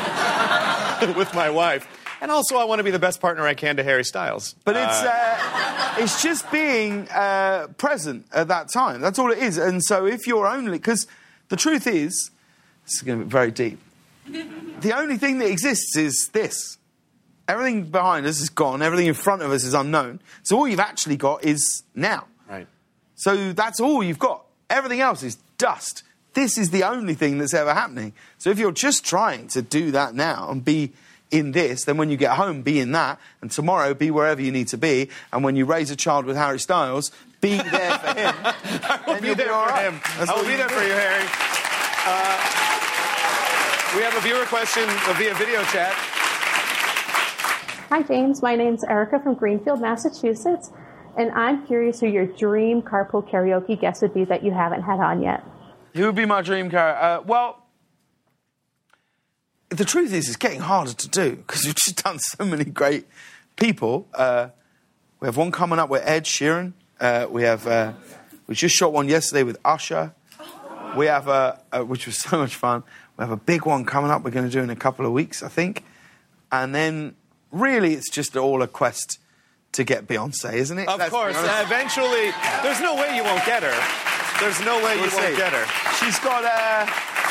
with my wife. And also, I want to be the best partner I can to Harry Styles. But it's uh, it's just being uh, present at that time. That's all it is. And so if you're only... Because the truth is, this is going to be very deep, the only thing that exists is this. Everything behind us is gone. Everything in front of us is unknown. So all you've actually got is now. Right. So that's all you've got. Everything else is dust. This is the only thing that's ever happening. So if you're just trying to do that now and be in this, then when you get home, be in that, and tomorrow be wherever you need to be, and when you raise a child with Harry Styles, be there for him. I will be you'll be there all for right. him. That's I will all be you there do. for you, Harry. Uh, we have a viewer question via video chat. Hi, James. My name's Erica from Greenfield, Massachusetts. And I'm curious who your dream carpool karaoke guest would be that you haven't had on yet. Who would be my dream character? Uh, well, the truth is, it's getting harder to do because we've just done so many great people. Uh, we have one coming up with Ed Sheeran. Uh, we have uh, we just shot one yesterday with Usher. We have a, a which was so much fun. We have a big one coming up. We're going to do in a couple of weeks, I think. And then, really, it's just all a quest to get Beyonce, isn't it? Of Let's course. Uh, eventually, there's no way you won't get her. There's no way We'll you see. won't get her. She's got a.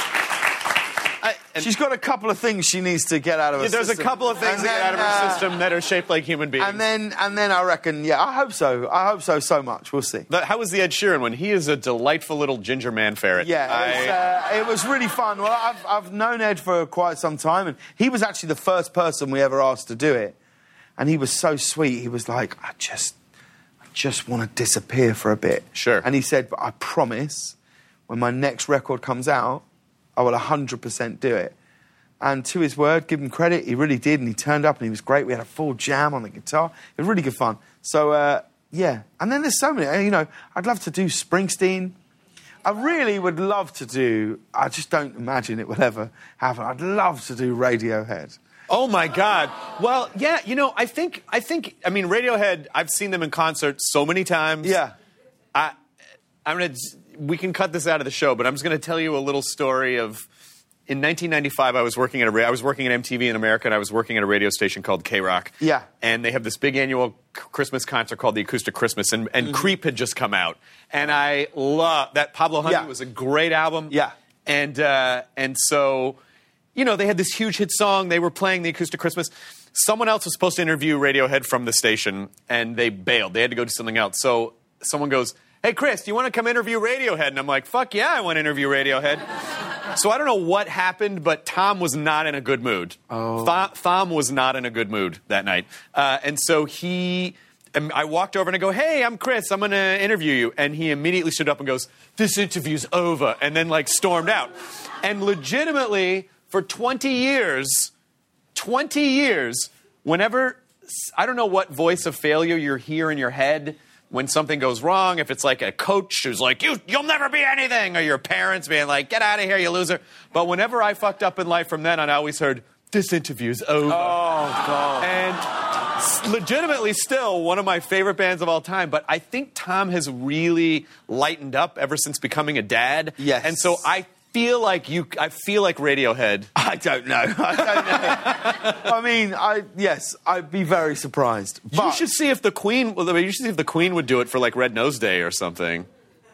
She's got a couple of things she needs to get out of her Yeah, there's system. a couple of things And that get out of then, her uh, system that are shaped like human beings. And then, and then I reckon, yeah, I hope so. I hope so so much. We'll see. The- how was the Ed Sheeran one? He is a delightful little ginger man ferret. Yeah, it was, I- uh, it was really fun. Well, I've, I've known Ed for quite some time, and he was actually the first person we ever asked to do it. And he was so sweet. He was like, I just, I just want to disappear for a bit. Sure. And he said, but I promise, when my next record comes out, I will one hundred percent do it. And to his word, give him credit, he really did, and he turned up and he was great. We had a full jam on the guitar. It was really good fun. So, uh, yeah. And then there's so many, you know, I'd love to do Springsteen. I really would love to do, I just don't imagine it will ever happen. I'd love to do Radiohead. Oh my God! Well, yeah, you know, I think, I think, I mean, Radiohead. I've seen them in concert so many times. Yeah. I, I'm gonna. We can cut this out of the show, but I'm just gonna tell you a little story of. In nineteen ninety-five, I was working at a ra- I was working at M T V in America, and I was working at a radio station called K-Rock. Yeah. And they have this big annual c- Christmas concert called the Acoustic Christmas, and, and Mm-hmm. Creep had just come out, and I love that. Pablo Honey Yeah. was a great album. Yeah. And uh, and so, you know, they had this huge hit song. They were playing the Acoustic Christmas. Someone else was supposed to interview Radiohead from the station, and they bailed. They had to go do something else. So someone goes, "Hey, Chris, do you want to come interview Radiohead?" And I'm like, "Fuck yeah, I want to interview Radiohead." So I don't know what happened, but Tom was not in a good mood. Oh. Th- Thom was not in a good mood that night. Uh, and so he... And I walked over and I go, "Hey, I'm Chris. I'm going to interview you." And he immediately stood up and goes, "This interview's over." And then, like, stormed out. And legitimately, for twenty years, twenty years, whenever... I don't know what voice of failure you hear in your head when something goes wrong, if it's like a coach who's like, you, you'll never be anything, or your parents being like, "Get out of here, you loser." But whenever I fucked up in life from then on, I always heard, "This interview's over." Oh, God. And s- legitimately still one of my favorite bands of all time, but I think Tom has really lightened up ever since becoming a dad. Yes. And so I feel like you, I feel like Radiohead. I don't know. I don't know. I mean, I yes, I'd be very surprised. But You should see if the Queen, well, you should see if the Queen would do it for like Red Nose Day or something.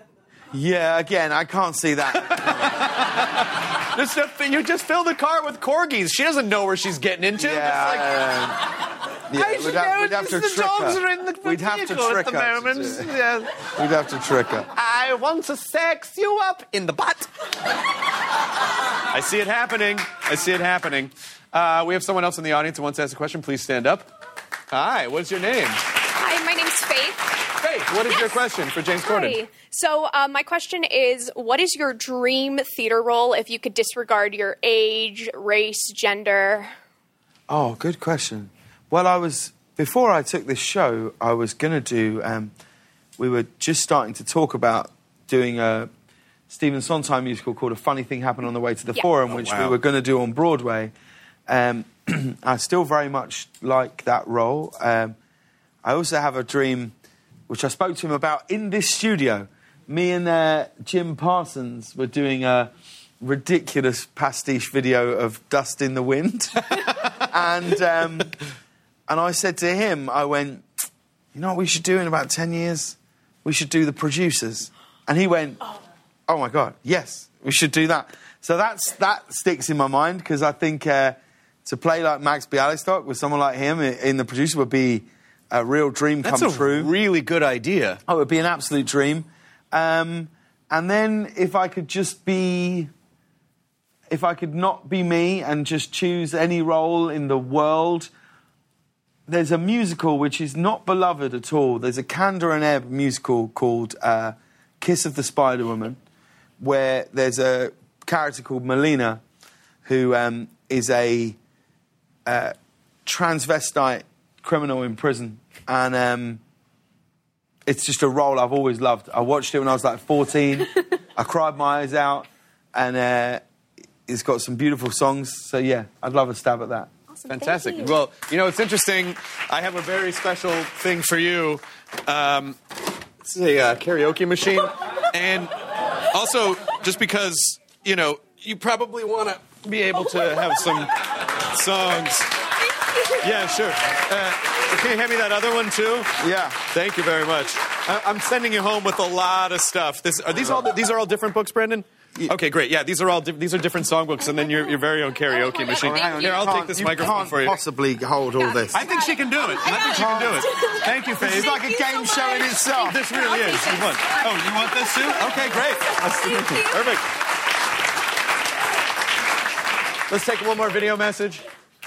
yeah, again, I can't see that. Just, you just fill the car with corgis. She doesn't know where she's getting into. Yeah, Just like, uh, yeah, I we'd should have, know we'd have to the trick dogs her. are in the We'd have to vehicle at trick the her. moment. to- Yeah. We'd have to trick her. I want to sex you up in the butt. I see it happening. I see it happening. Uh, we have someone else in the audience who wants to ask a question. Please stand up. Hi, what's your name? Hi, my name's Faith. Faith, what is your question for James Corden? Hi. So, uh, my question is, what is your dream theater role if you could disregard your age, race, gender? Oh, good question. Well, I was before I took this show, I was going to do. Um, we were just starting to talk about doing a Stephen Sondheim musical called "A Funny Thing Happened on the Way to the Yeah. Forum," Oh, which wow. we were going to do on Broadway. Um, I still very much like that role. Um, I also have a dream, which I spoke to him about in this studio. Me and uh, Jim Parsons were doing a ridiculous pastiche video of "Dust in the Wind," and um, and I said to him, I went, "You know what we should do in about ten years? We should do The Producers." And he went, "Oh my God, yes, we should do that." So that's that sticks in my mind because I think uh, to play like Max Bialystock with someone like him in, in The Producer would be a real dream That's come a true. really good idea. Oh, it would be an absolute dream. Um, and then if I could just be... If I could not be me and just choose any role in the world... There's a musical which is not beloved at all. There's a Kander and Ebb musical called uh, Kiss of the Spider-Woman, where there's a character called Melina who um, is a uh, transvestite criminal in prison. And... Um, it's just a role I've always loved. I watched it when I was like fourteen. I cried my eyes out, and uh, it's got some beautiful songs. So yeah, I'd love a stab at that. Awesome. Fantastic. Thank you. Well, you know, it's interesting. I have a very special thing for you. Um, this is a uh, karaoke machine. And also, just because, you know, you probably want to be able to have some songs. Yeah, sure. Uh, can you hand me that other one, too? Yeah. Thank you very much. I- I'm sending you home with a lot of stuff. This, are these all? These are all different books, Brandon? Okay, great. Yeah, these are all di- these are different songbooks, and then your your very own karaoke machine. Hang on, Here, I'll take this you microphone can't for you. possibly hold all this. I think she can do it. I think she can do it. Thank you, Faith. It's like a game show in itself. This really is. You want? Oh, you want this too? Okay, great. Perfect. Let's take one more video message.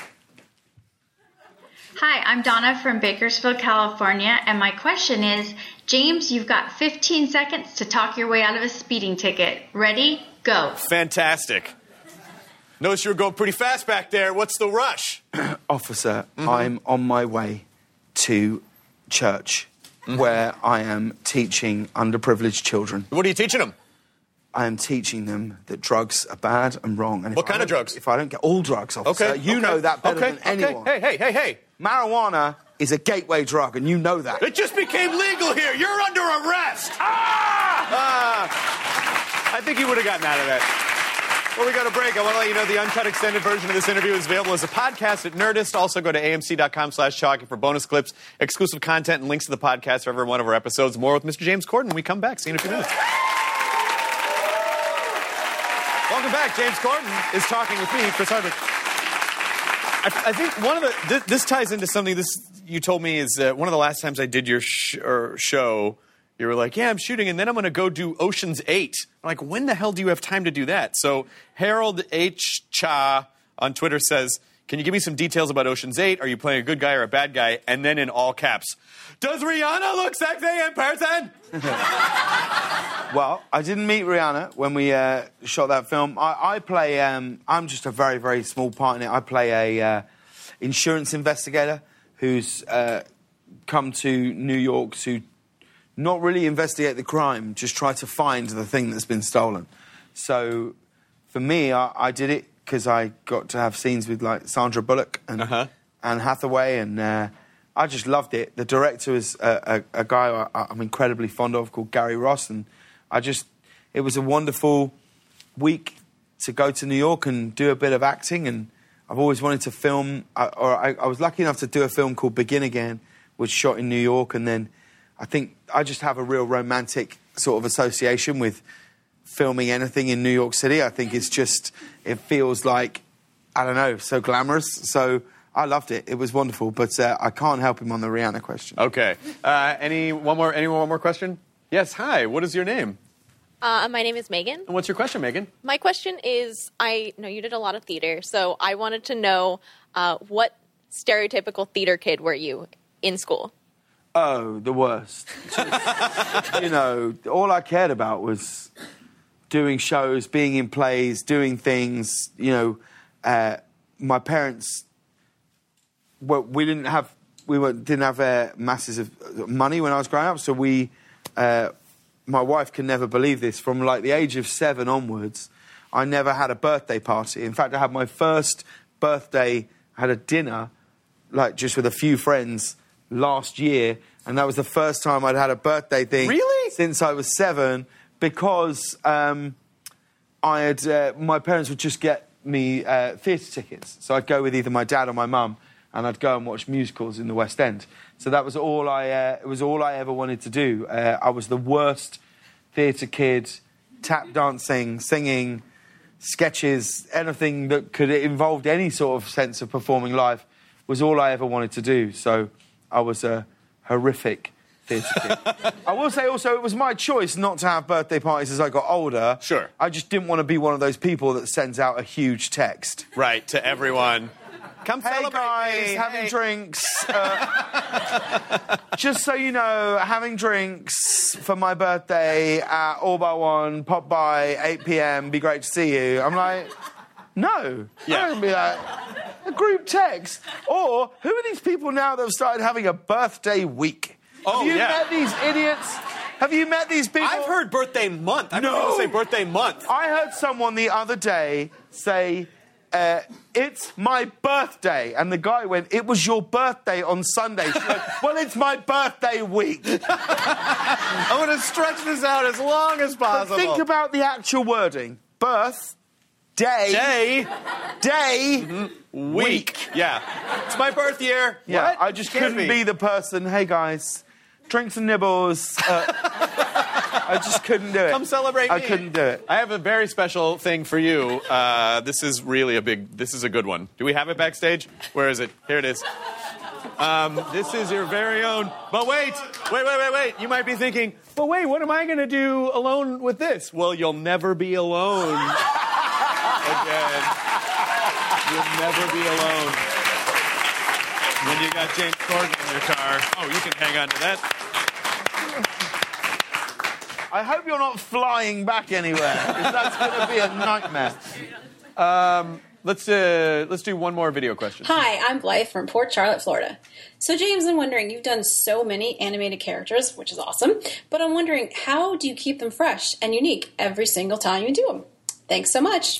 Hi, I'm Donna from Bakersfield, California, and my question is, James, you've got fifteen seconds to talk your way out of a speeding ticket. Ready? Go. Fantastic. Notice you were going pretty fast back there. What's the rush? Officer, mm-hmm. I'm on my way to church mm-hmm. where I am teaching underprivileged children. What are you teaching them? I am teaching them that drugs are bad and wrong. And what kind of drugs? If I don't get all drugs, officer, okay, you okay, know that better okay, than anyone. Okay. Hey, hey, hey, hey. Marijuana is a gateway drug, and you know that. It just became legal here. You're under arrest. Ah! Ah! I think you would have gotten out of that. Well, we got a break. I want to let you know the uncut extended version of this interview is available as a podcast at Nerdist. Also, go to amc.com slash talking for bonus clips, exclusive content, and links to the podcast for every one of our episodes. More with Mister James Corden when we come back. See you in a few minutes. Welcome back. James Corden is talking with me, Chris Hardwick. I, I think one of the... This, this ties into something this you told me is uh, one of the last times I did your sh- or show... You were like, yeah, I'm shooting, and then I'm going to go do Ocean's eight. I'm like, when the hell do you have time to do that? So Harold H. Cha on Twitter says, can you give me some details about Ocean's eight? Are you playing a good guy or a bad guy? And then in all caps, does Rihanna look sexy in person? Well, I didn't meet Rihanna when we uh, shot that film. I, I play, um, I'm just a very, very small part in it. I play a uh, insurance investigator who's uh, come to New York to not really investigate the crime, just try to find the thing that's been stolen. So, for me, I, I did it because I got to have scenes with, like, Sandra Bullock and uh-huh. Anne Hathaway, and uh, I just loved it. The director is a, a, a guy I, I'm incredibly fond of called Gary Ross, and I just... It was a wonderful week to go to New York and do a bit of acting, and I've always wanted to film... I, or I, I was lucky enough to do a film called Begin Again, which shot in New York, and then... I think I just have a real romantic sort of association with filming anything in New York City. I think it's just, it feels like, I don't know, so glamorous. So I loved it. It was wonderful. But uh, I can't help him on the Rihanna question. Okay. Uh, any one more? Anyone one more question? Yes. Hi. What is your name? Uh, my name is Megan. And what's your question, Megan? My question is, I know you did a lot of theater, so I wanted to know uh, what stereotypical theater kid were you in school? Oh, the worst. You know, all I cared about was doing shows, being in plays, doing things. You know, uh, my parents, well, we didn't have, we were, didn't have uh, masses of money when I was growing up, so we, uh, my wife can never believe this, from like the age of seven onwards, I never had a birthday party. In fact, I had my first birthday, I had a dinner, like just with a few friends, last year, and that was the first time I'd had a birthday thing really? since I was seven, because um, I had uh, my parents would just get me uh, theatre tickets, so I'd go with either my dad or my mum, and I'd go and watch musicals in the West End. So that was all I uh, it was all I ever wanted to do. Uh, I was the worst theatre kid, tap dancing, singing, sketches, anything that could involve any sort of sense of performing live was all I ever wanted to do. So I was a horrific theatre kid. I will say also it was my choice not to have birthday parties as I got older. Sure. I just didn't want to be one of those people that sends out a huge text. Right, to everyone. Come hey celebrate guys, me. having hey. drinks. Uh, just so you know, having drinks for my birthday at All By One, pop by, eight p.m, be great to see you. I'm like, no. Yeah. I'm going to be like... A group text. Or, who are these people now that have started having a birthday week? Oh, Have you yeah. met these idiots? Have you met these people? I've heard birthday month. I've No. heard people say birthday month. I heard someone the other day say, uh, it's my birthday. And the guy went, it was your birthday on Sunday. She went, well, it's my birthday week. I'm going to stretch this out as long as possible. But think about the actual wording. Birth, day, Day, day, mm-hmm. week. Yeah. It's my birth year. Yeah, What? I just Can't couldn't be. the person, hey guys, drink some nibbles. Uh, I just couldn't do it. Come celebrate I me. couldn't do it. I have a very special thing for you. Uh, this is really a big, this is a good one. Do we have it backstage? Where is it? Here it is. Um, this is your very own. But wait, wait, wait, wait, wait. You might be thinking, but wait, what am I going to do alone with this? Well, you'll never be alone again. You'll never be alone. When you got James Corden in your car. Oh, you can hang on to that. I hope you're not flying back anywhere, because that's going to be a nightmare. Um, let's uh, let's do one more video question. Hi, I'm Blythe from Port Charlotte, Florida. So, James, I'm wondering, you've done so many animated characters, which is awesome, but I'm wondering, how do you keep them fresh and unique every single time you do them? Thanks so much.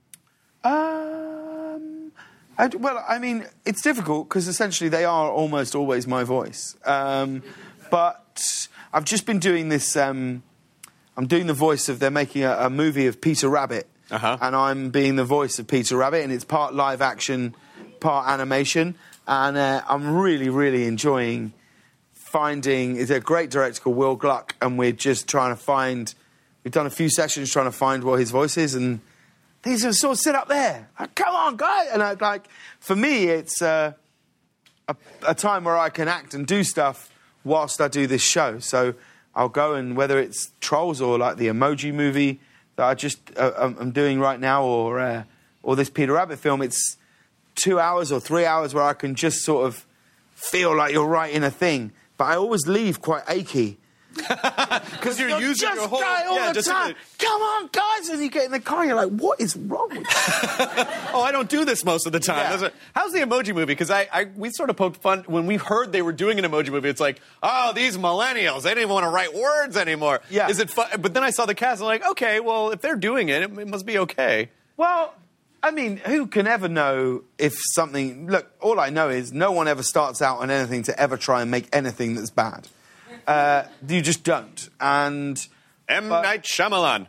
Um, I, well, I mean, it's difficult because essentially they are almost always my voice. Um, but I've just been doing this. Um, I'm doing the voice of. They're making a, a movie of Peter Rabbit, uh-huh. and I'm being the voice of Peter Rabbit, and it's part live action, part animation, and uh, I'm really, really enjoying finding. It's a great director called Will Gluck, and we're just trying to find. We've done a few sessions trying to find what his voice is, and he's just sort of sit up there. Like, come on, guys! And I, like, for me, it's uh, a, a time where I can act and do stuff whilst I do this show. So I'll go and whether it's Trolls or like the Emoji Movie that I just uh, I'm doing right now, or uh, or this Peter Rabbit film, it's two hours or three hours where I can just sort of feel like you're right in a thing. But I always leave quite achy. Because you're, you're using just your whole... guy all yeah, the just time. Come on, guys! And you get in the car, and you're like, what is wrong with you? Oh, I don't do this most of the time. Yeah. That's what, how's the Emoji Movie? Because I, I, we sort of poked fun when we heard they were doing an Emoji Movie. It's like, oh, these millennials, they didn't even want to write words anymore. Yeah. Is it fun? But then I saw the cast, and I'm like, okay, well, if they're doing it, it, it must be okay. Well, I mean, who can ever know if something... Look, all I know is no one ever starts out on anything to ever try and make anything that's bad. Uh, you just don't. And... M. but- Night Shyamalan.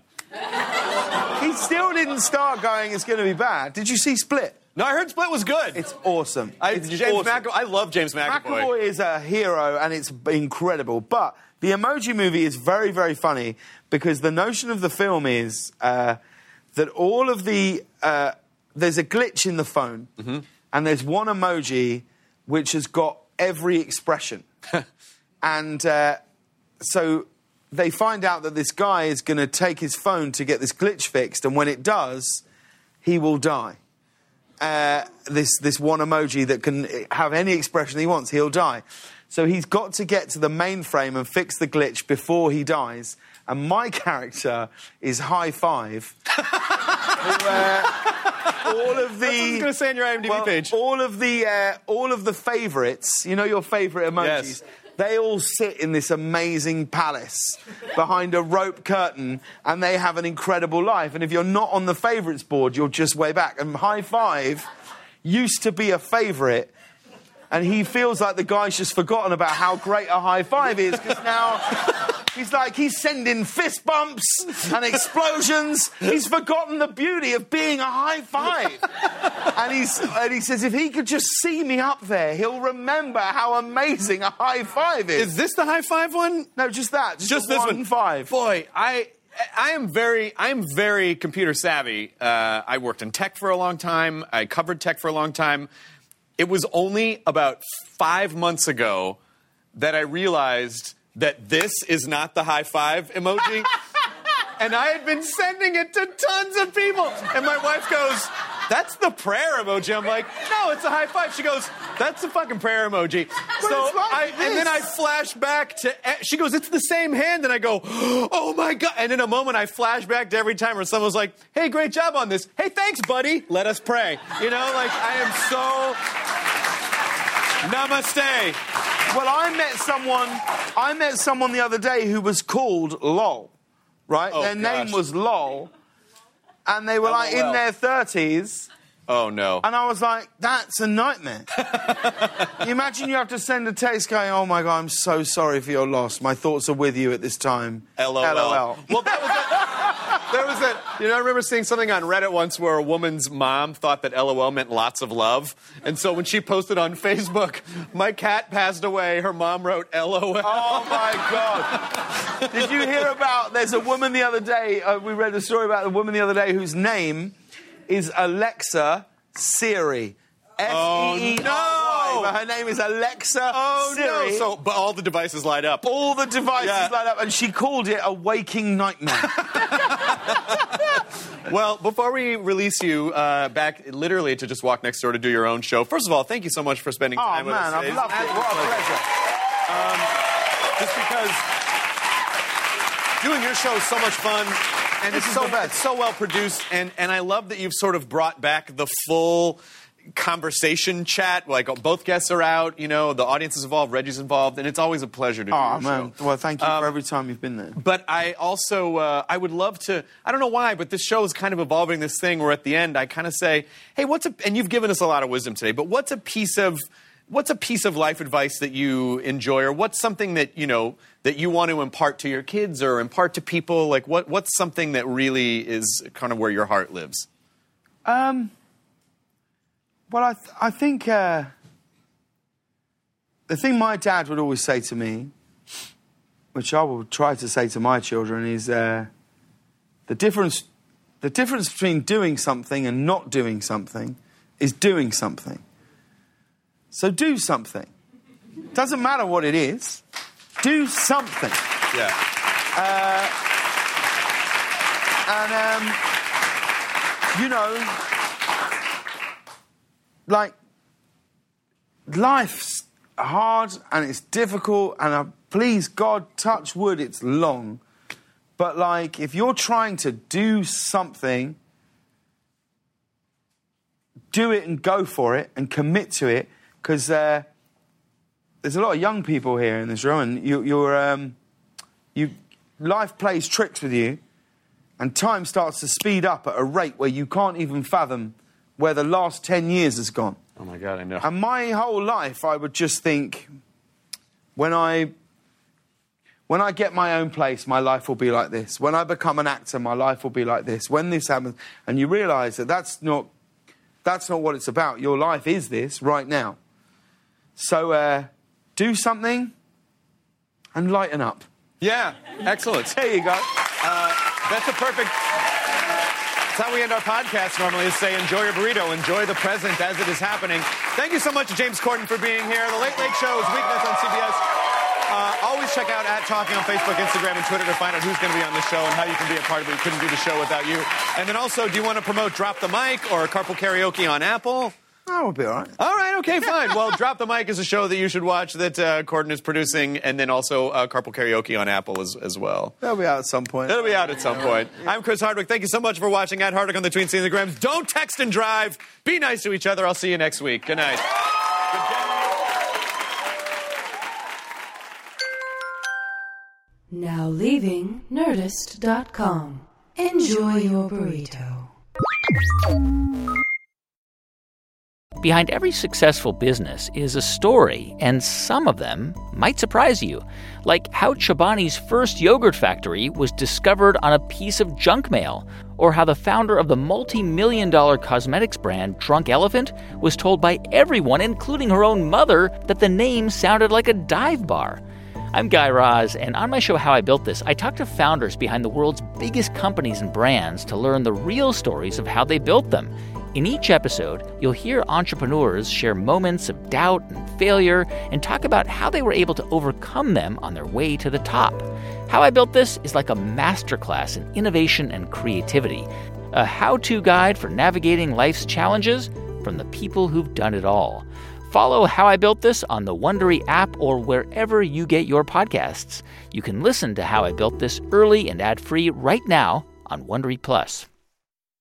He still didn't start going, it's going to be bad. Did you see Split? No, I heard Split was good. It's awesome. I, it's James awesome. McAvoy. I love James McAvoy. McAvoy is a hero, and it's incredible. But the Emoji Movie is very, very funny because the notion of the film is uh, that all of the... Uh, there's a glitch in the phone, mm-hmm. and there's one emoji which has got every expression. And uh, so they find out that this guy is going to take his phone to get this glitch fixed, and when it does, he will die. Uh, this this one emoji that can have any expression he wants, he'll die. So he's got to get to the mainframe and fix the glitch before he dies. And my character is High Five. who, uh, all of the... That's what I was going to say on your IMDb well, page. All of the uh, all of the favourites, you know your favourite emojis, Yes. they all sit in this amazing palace behind a rope curtain, and they have an incredible life. And if you're not on the favourites board, you're just way back. And High Five used to be a favourite, and he feels like the guy's just forgotten about how great a High Five is, because now he's like, he's sending fist bumps and explosions. He's forgotten the beauty of being a High Five. And, he's, and he says, if he could just see me up there, he'll remember how amazing a High Five is. Is this the High Five one? No, just that. Just, Just the this one one. Five. Boy, I... I am very, I'm very computer savvy. Uh, I worked in tech for a long time. I covered tech for a long time. It was only about five months ago that I realized that this is not the high five emoji. And I had been sending it to tons of people. And my wife goes, that's the prayer emoji. I'm like, no, it's a high five. She goes, that's the fucking prayer emoji. But so it's like I, this. and then I flash back to, she goes, it's the same hand. And I go, oh my God. And in a moment, I flash back to every time where someone was like, hey, great job on this. Hey, thanks, buddy. Let us pray. You know, like, I am so... Namaste. Well, I met someone. I met someone the other day who was called LOL. Right? Oh, their gosh. name was LOL, and they were L O L. like in their thirties. Oh, no. And I was like, that's a nightmare. You imagine you have to send a text going, oh, my God, I'm so sorry for your loss. My thoughts are with you at this time. L O L. L O L. Well, that was a, there was a, you know, I remember seeing something on Reddit once where a woman's mom thought that L O L meant lots of love. And so when she posted on Facebook, my cat passed away, her mom wrote L O L. Oh, my God. Did you hear about, there's a woman the other day, uh, we read a story about a woman the other day whose name is Alexa Siri. Oh, S E E R Y, but her name is Alexa Oh, Siri. no. So, but all the devices light up. All the devices Yeah. light up, and she called it a waking nightmare. Well, before we release you uh, back literally to just walk next door to do your own show, first of all, thank you so much for spending Oh, time with man, us. I've It's loved it. an What a pleasure. Um, just because doing your show is so much fun, and This it's is so the best. it's so well produced, and and I love that you've sort of brought back the full conversation chat. Like both guests are out, you know, the audience is involved, Reggie's involved, and it's always a pleasure to do Oh, your man. show. Well, thank you Um, for every time you've been there. But I also, uh, I would love to, I don't know why, but this show is kind of evolving this thing where at the end I kind of say, hey, what's a, and you've given us a lot of wisdom today, but what's a piece of, what's a piece of life advice that you enjoy, or what's something that, you know, that you want to impart to your kids or impart to people? Like what, what's something that really is kind of where your heart lives? Um, well, I, th- I think uh, the thing my dad would always say to me, which I will try to say to my children, is uh, the difference. The difference between doing something and not doing something is doing something. So do something. Doesn't matter what it is. Do something. Yeah. Uh, and, um, you know, like, life's hard and it's difficult, and uh, please, God, touch wood, it's long. But, like, if you're trying to do something, do it and go for it and commit to it, because uh, there's a lot of young people here in this room, and you, you're, um, you, life plays tricks with you, and time starts to speed up at a rate where you can't even fathom where the last ten years has gone. Oh, my God, I know. And my whole life, I would just think, when I, when I get my own place, my life will be like this. When I become an actor, my life will be like this. When this happens, and you realise that that's not, that's not what it's about. Your life is this right now. So uh, do something and lighten up. Yeah, excellent. There you go. Uh, that's a perfect... That's how we end our podcast normally, is say, enjoy your burrito, enjoy the present as it is happening. Thank you so much to James Corden for being here. The Late Late Show is weeknights on C B S. Uh, always check out at Talking on Facebook, Instagram, and Twitter to find out who's going to be on the show and how you can be a part of it. We couldn't do the show without you. And then also, do you want to promote Drop the Mic or Carpool Karaoke on Apple? That will be all right. All right, okay, fine. Well, Drop the Mic is a show that you should watch that uh, Corden is producing, and then also uh, Carpool Karaoke on Apple as, as well. They'll be out at some point. It'll be out at some point. I'm Chris Hardwick. Thank you so much for watching. At Hardwick on the Tween Instagrams. Don't text and drive. Be nice to each other. I'll see you next week. Good night. Now leaving Nerdist dot com. Enjoy your burrito. Behind every successful business is a story, and some of them might surprise you. Like how Chobani's first yogurt factory was discovered on a piece of junk mail, or how the founder of the multi-million dollar cosmetics brand Drunk Elephant was told by everyone, including her own mother, that the name sounded like a dive bar. I'm Guy Raz, and on my show How I Built This, I talk to founders behind the world's biggest companies and brands to learn the real stories of how they built them. In each episode, you'll hear entrepreneurs share moments of doubt and failure and talk about how they were able to overcome them on their way to the top. How I Built This is like a masterclass in innovation and creativity, a how-to guide for navigating life's challenges from the people who've done it all. Follow How I Built This on the Wondery app or wherever you get your podcasts. You can listen to How I Built This early and ad-free right now on Wondery Plus.